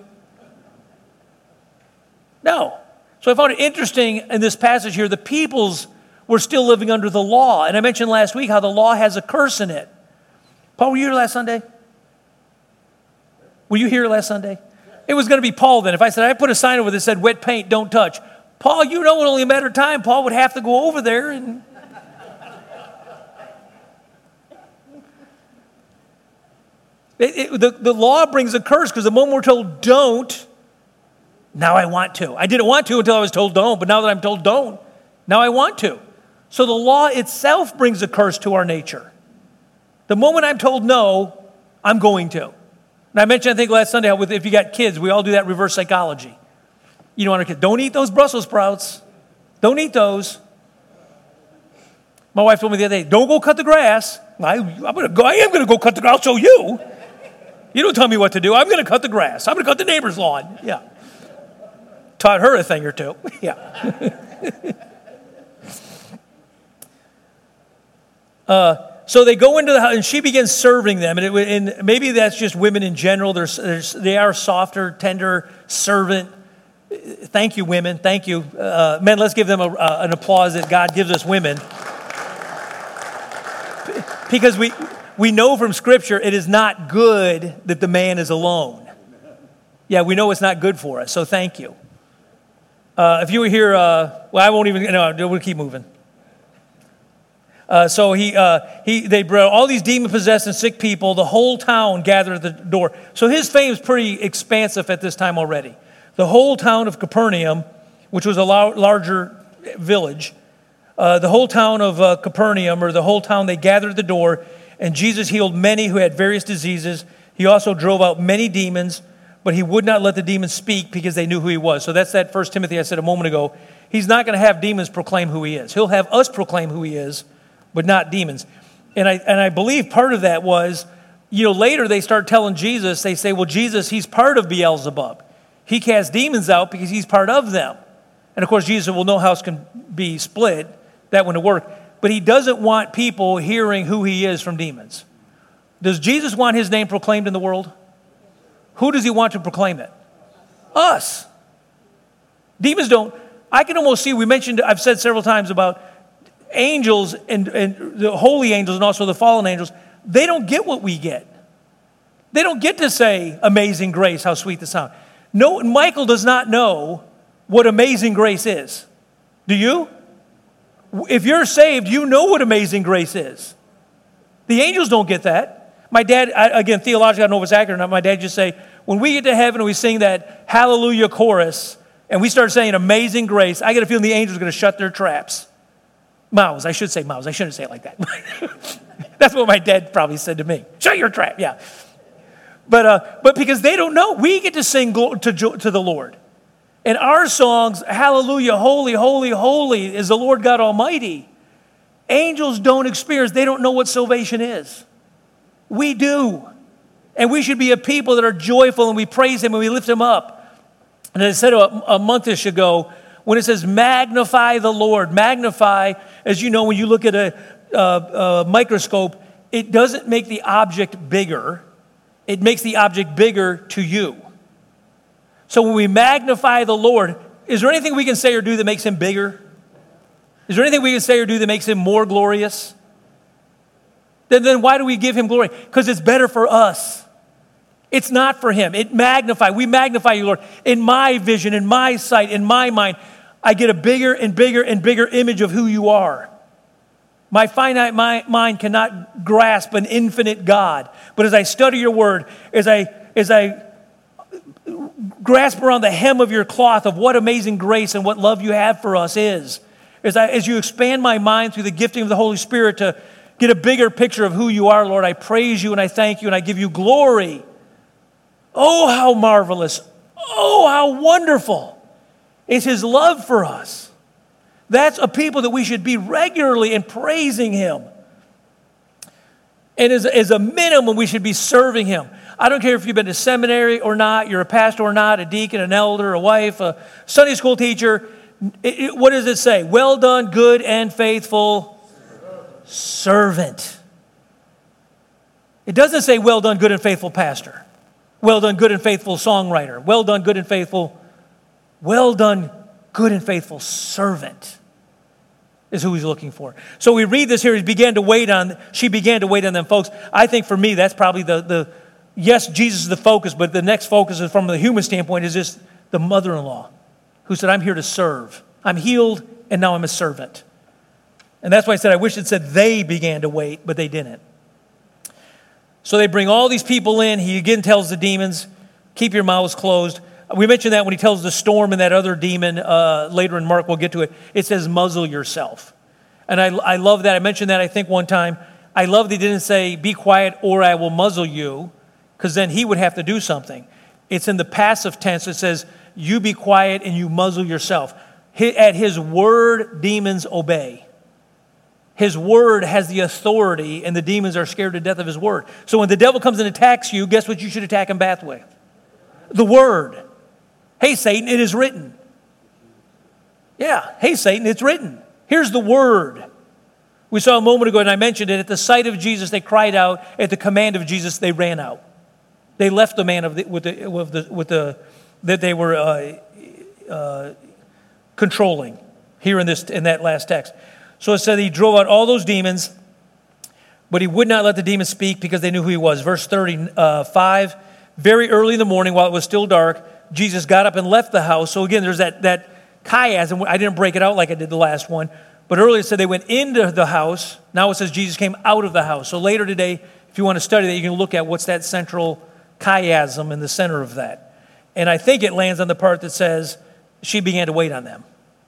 No. So I found it interesting in this passage here, the peoples were still living under the law. And I mentioned last week how the law has a curse in it. Paul, were you here last Sunday? Were you here last Sunday? It was going to be Paul then. If I said, I put a sign over that said, wet paint, don't touch. Paul, you know, in only a matter of time, Paul would have to go over there and... It, it, the, the law brings a curse because the moment we're told don't, now I want to. I didn't want to until I was told don't, but now that I'm told don't, now I want to. So the law itself brings a curse to our nature. The moment I'm told no, I'm going to. And I mentioned, I think last Sunday, how with, if you got kids, we all do that reverse psychology. You don't want our kids, don't eat those Brussels sprouts. Don't eat those. My wife told me the other day, don't go cut the grass. I, I'm gonna go, I am going to go cut the grass. I'll show you. You don't tell me what to do. I'm going to cut the grass. I'm going to cut the neighbor's lawn. Yeah. Taught her a thing or two. Yeah. uh, so they go into the house, and she begins serving them. And, it, and maybe that's just women in general. They're, they're, they are softer, tender, servant. Thank you, women. Thank you. Uh, men, let's give them a, uh, an applause that God gives us women. Because we... We know from Scripture it is not good that the man is alone. Yeah, we know it's not good for us, so thank you. Uh, if you were here, uh, well, I won't even, no, we'll keep moving. Uh, so he, uh, he, they brought all these demon-possessed and sick people, the whole town gathered at the door. So his fame is pretty expansive at this time already. The whole town of Capernaum, which was a lar- larger village, uh, the whole town of uh, Capernaum, or the whole town, they gathered at the door. And Jesus healed many who had various diseases. He also drove out many demons, but he would not let the demons speak because they knew who he was. So that's that First Timothy I said a moment ago. He's not going to have demons proclaim who he is. He'll have us proclaim who he is, but not demons. And I and I believe part of that was, you know, later they start telling Jesus, they say, well, Jesus, he's part of Beelzebub. He casts demons out because he's part of them. And of course, Jesus said, well, no house can be split. That wouldn't work. But he doesn't want people hearing who he is from demons. Does Jesus want his name proclaimed in the world? Who does he want to proclaim it? Us. Demons don't. I can almost see, we mentioned, I've said several times about angels and, and the holy angels and also the fallen angels. They don't get what we get. They don't get to say, amazing grace, how sweet the sound. No, Michael does not know what amazing grace is. Do you? If you're saved, you know what amazing grace is. The angels don't get that. My dad, I, again, theologically, I don't know if it's accurate or not. My dad just say, when we get to heaven and we sing that hallelujah chorus and we start saying amazing grace, I get a feeling the angels are going to shut their traps. Mouths, I should say mouths. I shouldn't say it like that. That's what my dad probably said to me. Shut your trap, yeah. But uh, but because they don't know, we get to sing to, to the Lord. And our songs, hallelujah, holy, holy, holy is the Lord God Almighty. Angels don't experience, they don't know what salvation is. We do. And we should be a people that are joyful and we praise him and we lift him up. And I said a, a month-ish ago, when it says magnify the Lord, magnify, as you know, when you look at a, a, a microscope, it doesn't make the object bigger. It makes the object bigger to you. So when we magnify the Lord, is there anything we can say or do that makes him bigger? Is there anything we can say or do that makes him more glorious? Then, then why do we give him glory? Because it's better for us. It's not for him. It magnify. We magnify you, Lord. In my vision, in my sight, in my mind, I get a bigger and bigger and bigger image of who you are. My finite mind cannot grasp an infinite God. But as I study your word, as I, as I grasp around the hem of your cloth of what amazing grace and what love you have for us is, as, I, as you expand my mind through the gifting of the Holy Spirit to get a bigger picture of who you are, Lord, I praise you and I thank you and I give you glory. Oh, how marvelous. Oh, how wonderful is his love for us. That's a people that we should be regularly in praising him. And as, as a minimum, we should be serving him. I don't care if you've been to seminary or not, you're a pastor or not, a deacon, an elder, a wife, a Sunday school teacher. It, it, what does it say? Well done, good and faithful servant. It doesn't say well done, good and faithful pastor. Well done, good and faithful songwriter. Well done, good and faithful. Well done, good and faithful servant is who he's looking for. So we read this here. He began to wait on. She began to wait on them, folks. I think for me, that's probably the the. Yes, Jesus is the focus, but the next focus is from the human standpoint is just the mother-in-law who said, "I'm here to serve. I'm healed, and now I'm a servant." And that's why I said I wish it said they began to wait, but they didn't. So they bring all these people in. He again tells the demons, keep your mouths closed. We mentioned that when he tells the storm and that other demon uh, later in Mark, we'll get to it. It says muzzle yourself. And I, I love that. I mentioned that I think one time. I love that he didn't say be quiet or I will muzzle you, because then he would have to do something. It's in the passive tense. It says you be quiet and you muzzle yourself. At his word, demons obey. His word has the authority, and the demons are scared to death of his word. So when the devil comes and attacks you, guess what you should attack him back with? The word. Hey, Satan, it is written. Yeah, hey, Satan, it's written. Here's the word. We saw a moment ago, and I mentioned it, at the sight of Jesus, they cried out. At the command of Jesus, they ran out. They left the man of the, with, the, with, the, with the that they were uh, uh, controlling here in this in that last text. So it said he drove out all those demons, but he would not let the demons speak because they knew who he was. Verse thirty-five, very early in the morning while it was still dark, Jesus got up and left the house. So again, there's that, that chiasm. I didn't break it out like I did the last one, but earlier it said they went into the house. Now it says Jesus came out of the house. So later today, if you want to study that, you can look at what's that central chiasm in the center of that. And I think it lands on the part that says she began to wait on them.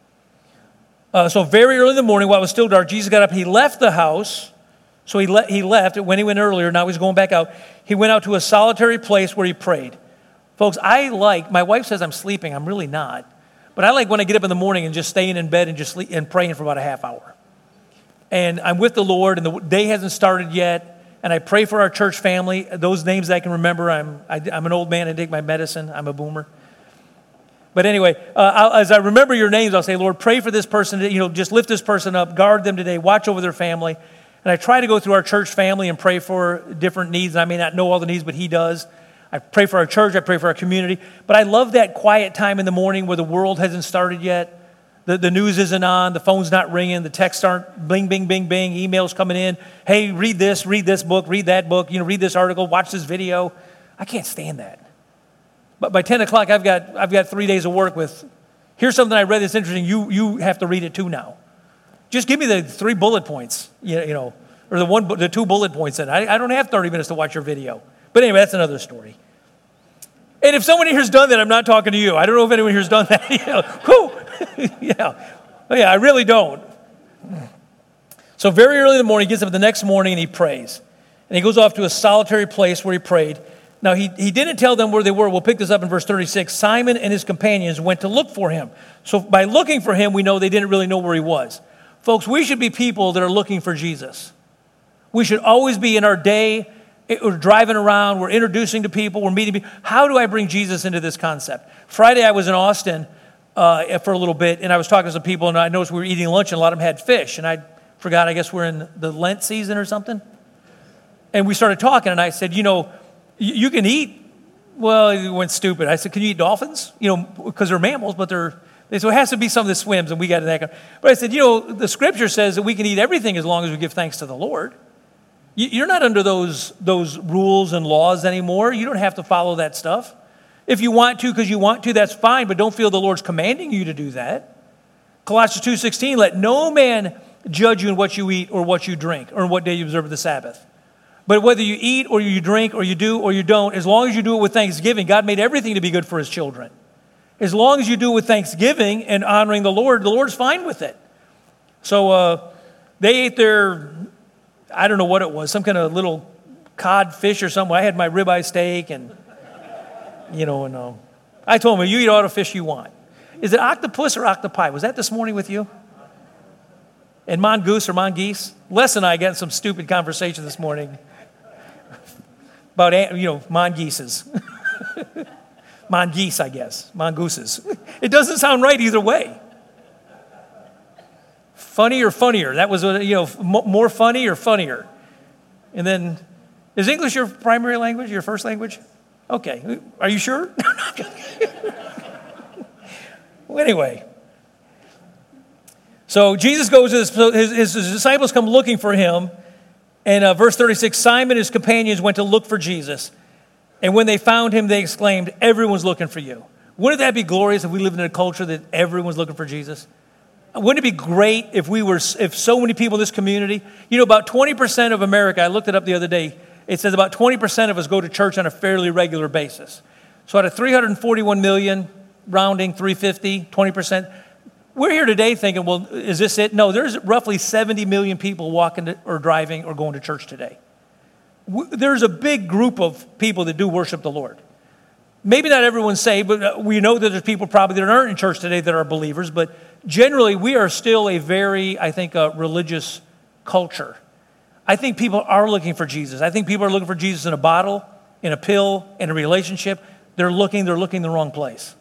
Uh, so very early in the morning, while it was still dark, Jesus got up. He left the house. So he, le- he left. When he went earlier, now he's going back out. He went out to a solitary place where he prayed. Folks, I like, my wife says I'm sleeping. I'm really not. But I like when I get up in the morning and just staying in bed and just sleep, and praying for about a half hour. And I'm with the Lord, and the day hasn't started yet. And I pray for our church family. Those names that I can remember. I'm, I, I'm an old man. I take my medicine. I'm a boomer. But anyway, uh, as I remember your names, I'll say, Lord, pray for this person. You know, just lift this person up, guard them today, watch over their family. And I try to go through our church family and pray for different needs. I may not know all the needs, but he does. I pray for our church. I pray for our community. But I love that quiet time in the morning where the world hasn't started yet. The, the news isn't on. The phone's not ringing. The texts aren't bing, bing, bing, bing. Emails coming in. Hey, read this, read this book, read that book. You know, read this article, watch this video. I can't stand that. But by ten o'clock, I've got I've got three days of work with, here's something I read that's interesting. You you have to read it too now. Just give me the three bullet points, you know, you know or the one the two bullet points. In. I, I don't have thirty minutes to watch your video. But anyway, that's another story. And if someone here's done that, I'm not talking to you. I don't know if anyone here's done that. You know, whew. yeah. yeah, I really don't. So very early in the morning, he gets up the next morning and he prays. And he goes off to a solitary place where he prayed. Now, he, he didn't tell them where they were. We'll pick this up in verse thirty-six. Simon and his companions went to look for him. So by looking for him, we know they didn't really know where he was. Folks, we should be people that are looking for Jesus. We should always be in our day, we're driving around, we're introducing to people, we're meeting people. How do I bring Jesus into this concept? Friday, I was in Austin uh, for a little bit, and I was talking to some people, and I noticed we were eating lunch, and a lot of them had fish. And I forgot, I guess we're in the Lent season or something. And we started talking, and I said, you know, you can eat, well, it went stupid. I said, can you eat dolphins? You know, because they're mammals, but they're, so it has to be something that swims, and we got that. But I said, you know, the scripture says that we can eat everything as long as we give thanks to the Lord. You- You're not under those, those rules and laws anymore. You don't have to follow that stuff. If you want to because you want to, that's fine, but don't feel the Lord's commanding you to do that. Colossians two sixteen, let no man judge you in what you eat or what you drink or in what day you observe the Sabbath. But whether you eat or you drink or you do or you don't, as long as you do it with thanksgiving, God made everything to be good for his children. As long as you do it with thanksgiving and honoring the Lord, the Lord's fine with it. So uh, they ate their, I don't know what it was, some kind of little cod fish or something. I had my ribeye steak and, you know, and um, I told them, you eat all the fish you want. Is it octopus or octopi? Was that this morning with you? And mongoose or mongoose? Les and I got in some stupid conversation this morning about, you know, mongooses. Mongoose, I guess. Mongooses. It doesn't sound right either way. Funny or funnier? That was, you know, more funny or funnier? And then, is English your primary language, your first language? Okay. Are you sure? Well, anyway. So Jesus goes, his, his, his disciples come looking for him. And uh, verse thirty-six, Simon and his companions went to look for Jesus. And when they found him, they exclaimed, everyone's looking for you. Wouldn't that be glorious if we lived in a culture that everyone's looking for Jesus? Wouldn't it be great if we were, if so many people in this community, you know, about twenty percent of America, I looked it up the other day, it says about twenty percent of us go to church on a fairly regular basis. So out of three hundred forty-one million, rounding three hundred fifty, twenty percent, we're here today thinking, well, is this it? No, there's roughly seventy million people walking to, or driving or going to church today. There's a big group of people that do worship the Lord. Maybe not everyone's saved, but we know that there's people probably that aren't in church today that are believers, but generally we are still a very, I think, a religious culture. I think people are looking for Jesus. I think people are looking for Jesus in a bottle, in a pill, in a relationship. They're looking, they're looking in the wrong place.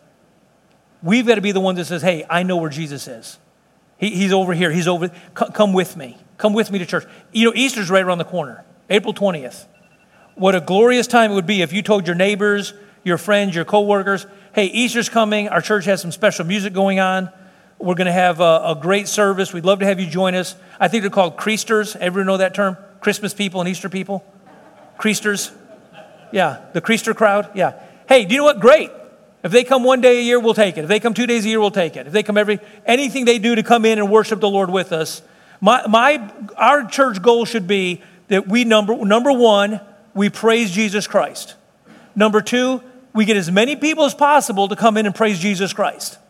We've got to be the one that says, hey, I know where Jesus is. He, he's over here. He's over. C- come with me. Come with me to church. You know, Easter's right around the corner. April twentieth. What a glorious time it would be if you told your neighbors, your friends, your coworkers, hey, Easter's coming. Our church has some special music going on. We're going to have a, a great service. We'd love to have you join us. I think they're called Creasters. Everyone know that term? Christmas people and Easter people? Creasters. Yeah, the Creaster crowd. Yeah. Hey, do you know what? Great. If they come one day a year, we'll take it. If they come two days a year, we'll take it. If they come every, anything they do to come in and worship the Lord with us. My, my, our church goal should be that we, number, number one, we praise Jesus Christ. Number two, we get as many people as possible to come in and praise Jesus Christ.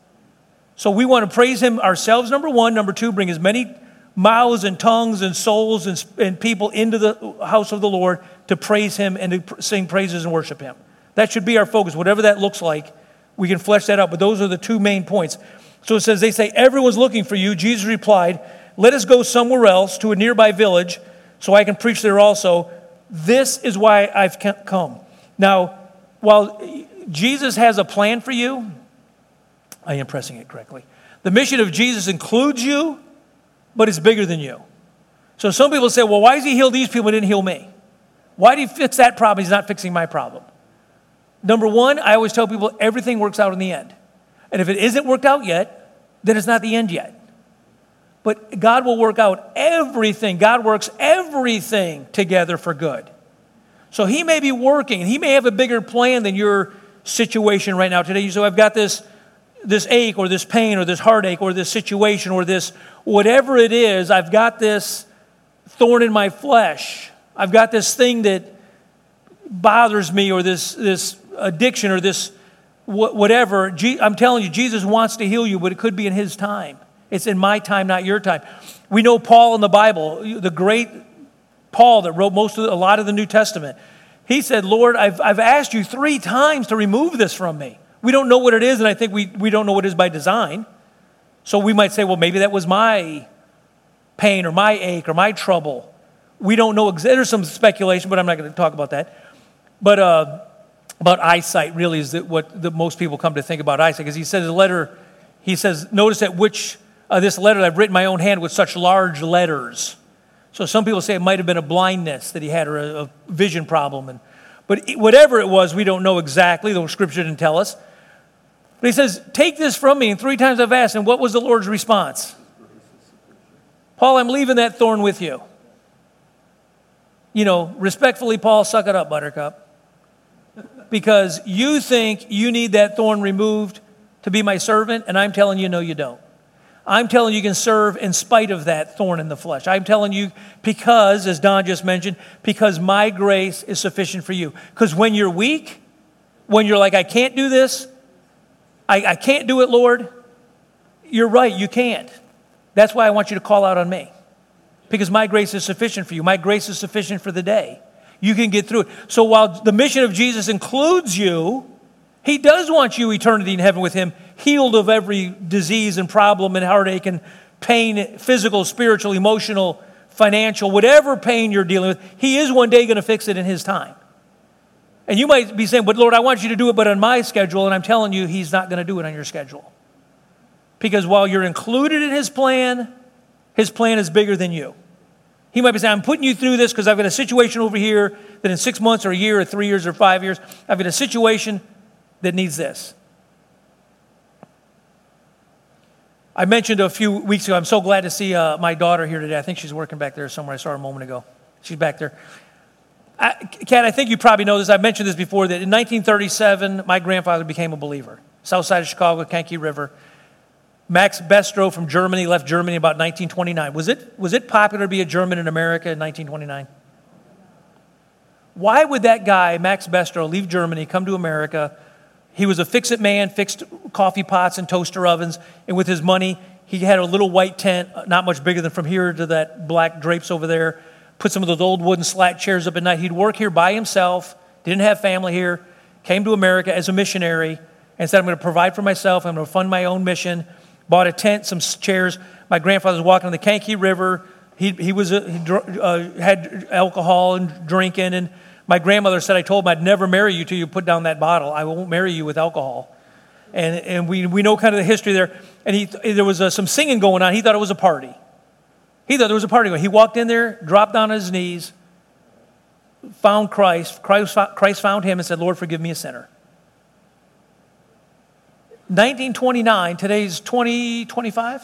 So we want to praise him ourselves, number one. Number two, bring as many mouths and tongues and souls and, and people into the house of the Lord to praise him and to sing praises and worship him. That should be our focus. Whatever that looks like, we can flesh that out. But those are the two main points. So it says, they say, everyone's looking for you. Jesus replied, let us go somewhere else to a nearby village so I can preach there also. This is why I've come. Now, while Jesus has a plan for you, I am pressing it correctly. The mission of Jesus includes you, but it's bigger than you. So some people say, well, why does he heal these people and didn't heal me? Why did he fix that problem? He's not fixing my problem. Number one, I always tell people everything works out in the end. And if it isn't worked out yet, then it's not the end yet. But God will work out everything. God works everything together for good. So he may be working, and he may have a bigger plan than your situation right now today. You say, I've got this, this ache or this pain or this heartache or this situation or this, whatever it is, I've got this thorn in my flesh. I've got this thing that bothers me or this, this addiction or this whatever. I'm telling you, Jesus wants to heal you, but it could be in his time. It's in my time, not your time. We know Paul in the Bible, the great Paul that wrote most of the, a lot of the New Testament. He said, Lord, I've, I've asked you three times to remove this from me. We don't know what it is, and I think we, we don't know what it is by design. So we might say, well, maybe that was my pain or my ache or my trouble. We don't know. There's some speculation, but I'm not going to talk about that. But uh, about eyesight really is that what the most people come to think about eyesight. Because he says the letter, he says, notice that which uh, this letter that I've written my own hand with such large letters. So some people say it might have been a blindness that he had or a, a vision problem. And but whatever it was, we don't know exactly. The scripture didn't tell us. But he says, take this from me. And three times I've asked, and what was the Lord's response? Paul, I'm leaving that thorn with you. you know, respectfully, Paul, suck it up, Buttercup. Because you think you need that thorn removed to be my servant, and I'm telling you, no, you don't. I'm telling you, you can serve in spite of that thorn in the flesh. I'm telling you because, as Don just mentioned, because my grace is sufficient for you. Because when you're weak, when you're like, I can't do this, I, I can't do it, Lord, you're right, you can't. That's why I want you to call out on me. Because my grace is sufficient for you. My grace is sufficient for the day. You can get through it. So while the mission of Jesus includes you, he does want you eternity in heaven with him, healed of every disease and problem and heartache and pain, physical, spiritual, emotional, financial, whatever pain you're dealing with. He is one day going to fix it in his time. And you might be saying, but Lord, I want you to do it, but on my schedule. And I'm telling you, he's not going to do it on your schedule. Because while you're included in his plan, his plan is bigger than you. He might be saying, I'm putting you through this because I've got a situation over here that in six months or a year or three years or five years, I've got a situation that needs this. I mentioned a few weeks ago, I'm so glad to see uh, my daughter here today. I think she's working back there somewhere. I saw her a moment ago. She's back there. I, Kat, I think you probably know this. I've mentioned this before, that in nineteen thirty-seven, my grandfather became a believer. South side of Chicago, Kankakee River. Max Bestrow from Germany left Germany about nineteen twenty-nine. Was it, was it popular to be a German in America in nineteen twenty-nine? Why would that guy, Max Bestrow, leave Germany, come to America? He was a fix-it man, fixed coffee pots and toaster ovens, and with his money, he had a little white tent, not much bigger than from here to that black drapes over there, put some of those old wooden slat chairs up at night. He'd work here by himself, didn't have family here, came to America as a missionary, and said, I'm going to provide for myself, I'm going to fund my own mission. Bought a tent, some chairs. My grandfather was walking on the Kankakee River. He, he was a, he uh, had alcohol and drinking. And my grandmother said, I told him I'd never marry you till you put down that bottle. I won't marry you with alcohol. And and we we know kind of the history there. And he there was uh, some singing going on. He thought it was a party. He thought there was a party going on. He walked in there, dropped down on his knees, found Christ. Christ. Christ found him and said, Lord, forgive me a sinner. nineteen twenty-nine, today's twenty twenty-five.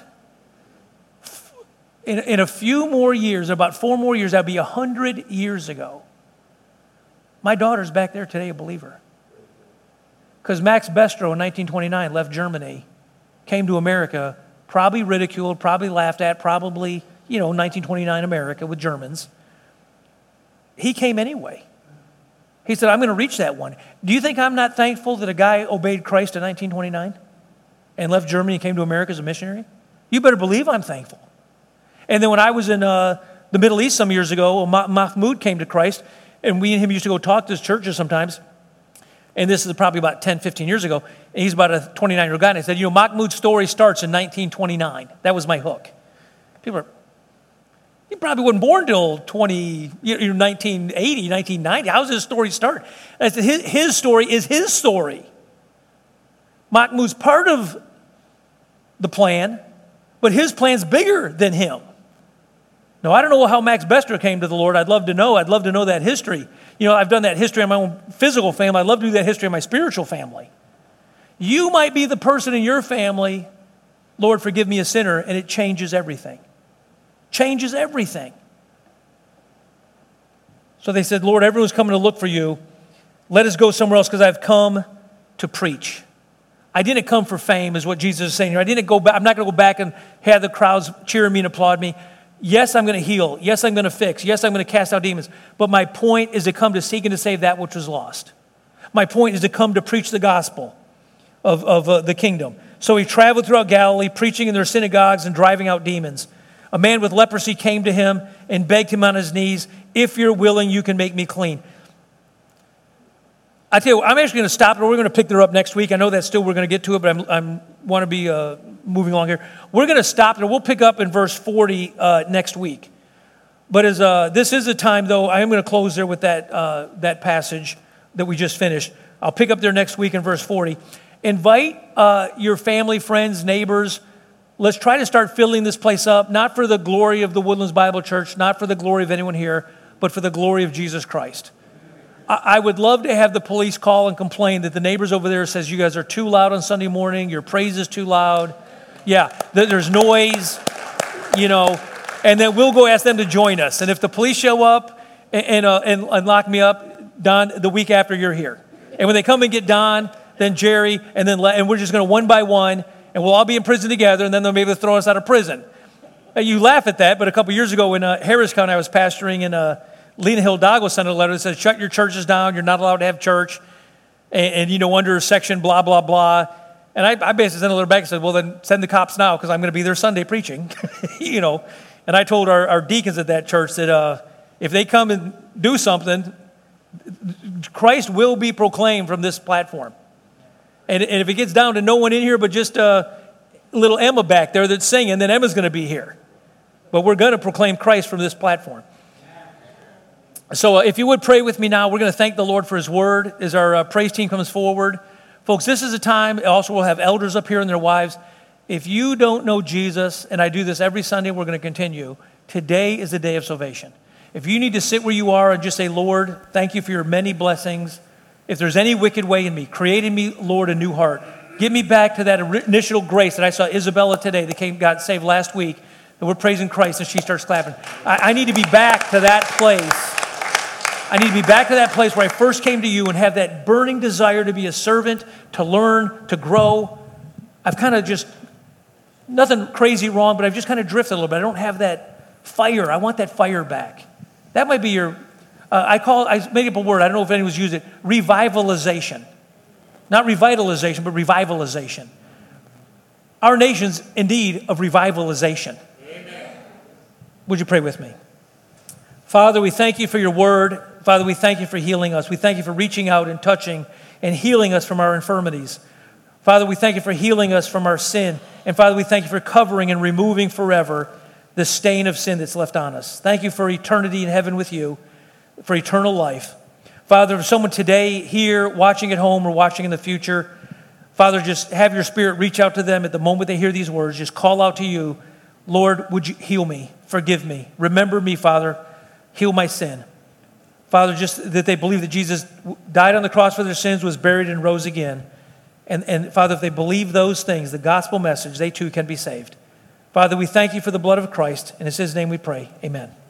In, in a few more years, about four more years, that'd be one hundred years ago. My daughter's back there today, a believer. Because Max Bestrow in nineteen twenty-nine left Germany, came to America, probably ridiculed, probably laughed at, probably, you know, nineteen twenty-nine America with Germans. He came anyway. He said, I'm going to reach that one. Do you think I'm not thankful that a guy obeyed Christ in nineteen twenty-nine and left Germany and came to America as a missionary? You better believe I'm thankful. And then when I was in uh, the Middle East some years ago, Mahmoud came to Christ, and we and him used to go talk to his churches sometimes. And this is probably about ten, fifteen years ago. And he's about a twenty-nine-year-old guy. And I said, you know, Mahmoud's story starts in nineteen twenty-nine. That was my hook. People are, he probably wasn't born until twenty, you know, nineteen eighty, nineteen ninety. How does his story start? And I said, his, his story is his story. Mahmoud's part of the plan, but his plan's bigger than him. Now, I don't know how Max Bestrow came to the Lord. I'd love to know. I'd love to know that history. You know, I've done that history in my own physical family. I'd love to do that history in my spiritual family. You might be the person in your family, Lord, forgive me a sinner, and it changes everything. Changes everything. So they said, Lord, everyone's coming to look for you. Let us go somewhere else because I've come to preach. I didn't come for fame is what Jesus is saying here. I didn't go back. I'm not going to go back and have the crowds cheer me and applaud me. Yes, I'm going to heal. Yes, I'm going to fix. Yes, I'm going to cast out demons. But my point is to come to seek and to save that which was lost. My point is to come to preach the gospel of, of uh, the kingdom. So he traveled throughout Galilee, preaching in their synagogues and driving out demons. A man with leprosy came to him and begged him on his knees, if you're willing, you can make me clean. I tell you, I'm actually going to stop it. We're going to pick her up next week. I know that still we're going to get to it, but I'm, I'm want to be uh, moving along here. We're going to stop it. We'll pick up in verse forty uh, next week. But as uh, this is a time, though, I am going to close there with that uh, that passage that we just finished. I'll pick up there next week in verse forty. Invite uh, your family, friends, neighbors. Let's try to start filling this place up, not for the glory of the Woodlands Bible Church, not for the glory of anyone here, but for the glory of Jesus Christ. I would love to have the police call and complain that the neighbors over there says you guys are too loud on Sunday morning, your praise is too loud. Yeah, there's noise, you know, and then we'll go ask them to join us. And if the police show up and and, uh, and and lock me up, Don, the week after you're here. And when they come and get Don, then Jerry, and then and we're just going to one by one, and we'll all be in prison together, and then they'll maybe throw us out of prison. And you laugh at that, but a couple years ago in uh, Harris County, I was pastoring in uh, Lena Hidalgo sent a letter that says, shut your churches down, you're not allowed to have church, and, and you know, under section blah, blah, blah. And I, I basically sent a letter back and said, well, then send the cops now, because I'm going to be there Sunday preaching, you know. And I told our, our deacons at that church that uh, if they come and do something, Christ will be proclaimed from this platform. And, and if it gets down to no one in here but just uh, little Emma back there that's singing, then Emma's going to be here. But we're going to proclaim Christ from this platform. So uh, if you would pray with me now, we're going to thank the Lord for his word as our uh, praise team comes forward. Folks, this is a time, also we'll have elders up here and their wives. If you don't know Jesus, and I do this every Sunday, we're going to continue, today is the day of salvation. If you need to sit where you are and just say, Lord, thank you for your many blessings. If there's any wicked way in me, create in me, Lord, a new heart. Give me back to that initial grace that I saw Isabella today that came, got saved last week, and we're praising Christ and she starts clapping. I, I need to be back to that place. I need to be back to that place where I first came to you and have that burning desire to be a servant, to learn, to grow. I've kind of just, nothing crazy wrong, but I've just kind of drifted a little bit. I don't have that fire. I want that fire back. That might be your, uh, I call, I made up a word, I don't know if anyone's used it, revivalization. Not revitalization, but revivalization. Our nation's in need of revivalization. Amen. Would you pray with me? Father, we thank you for your word. Father, we thank you for healing us. We thank you for reaching out and touching and healing us from our infirmities. Father, we thank you for healing us from our sin. And Father, we thank you for covering and removing forever the stain of sin that's left on us. Thank you for eternity in heaven with you, for eternal life. Father, if someone today here, watching at home or watching in the future, Father, just have your spirit reach out to them at the moment they hear these words. Just call out to you, Lord, would you heal me, forgive me, remember me, Father, heal my sin. Father, just that they believe that Jesus died on the cross for their sins, was buried and rose again. And, and Father, if they believe those things, the gospel message, they too can be saved. Father, we thank you for the blood of Christ, and it's his name we pray. Amen.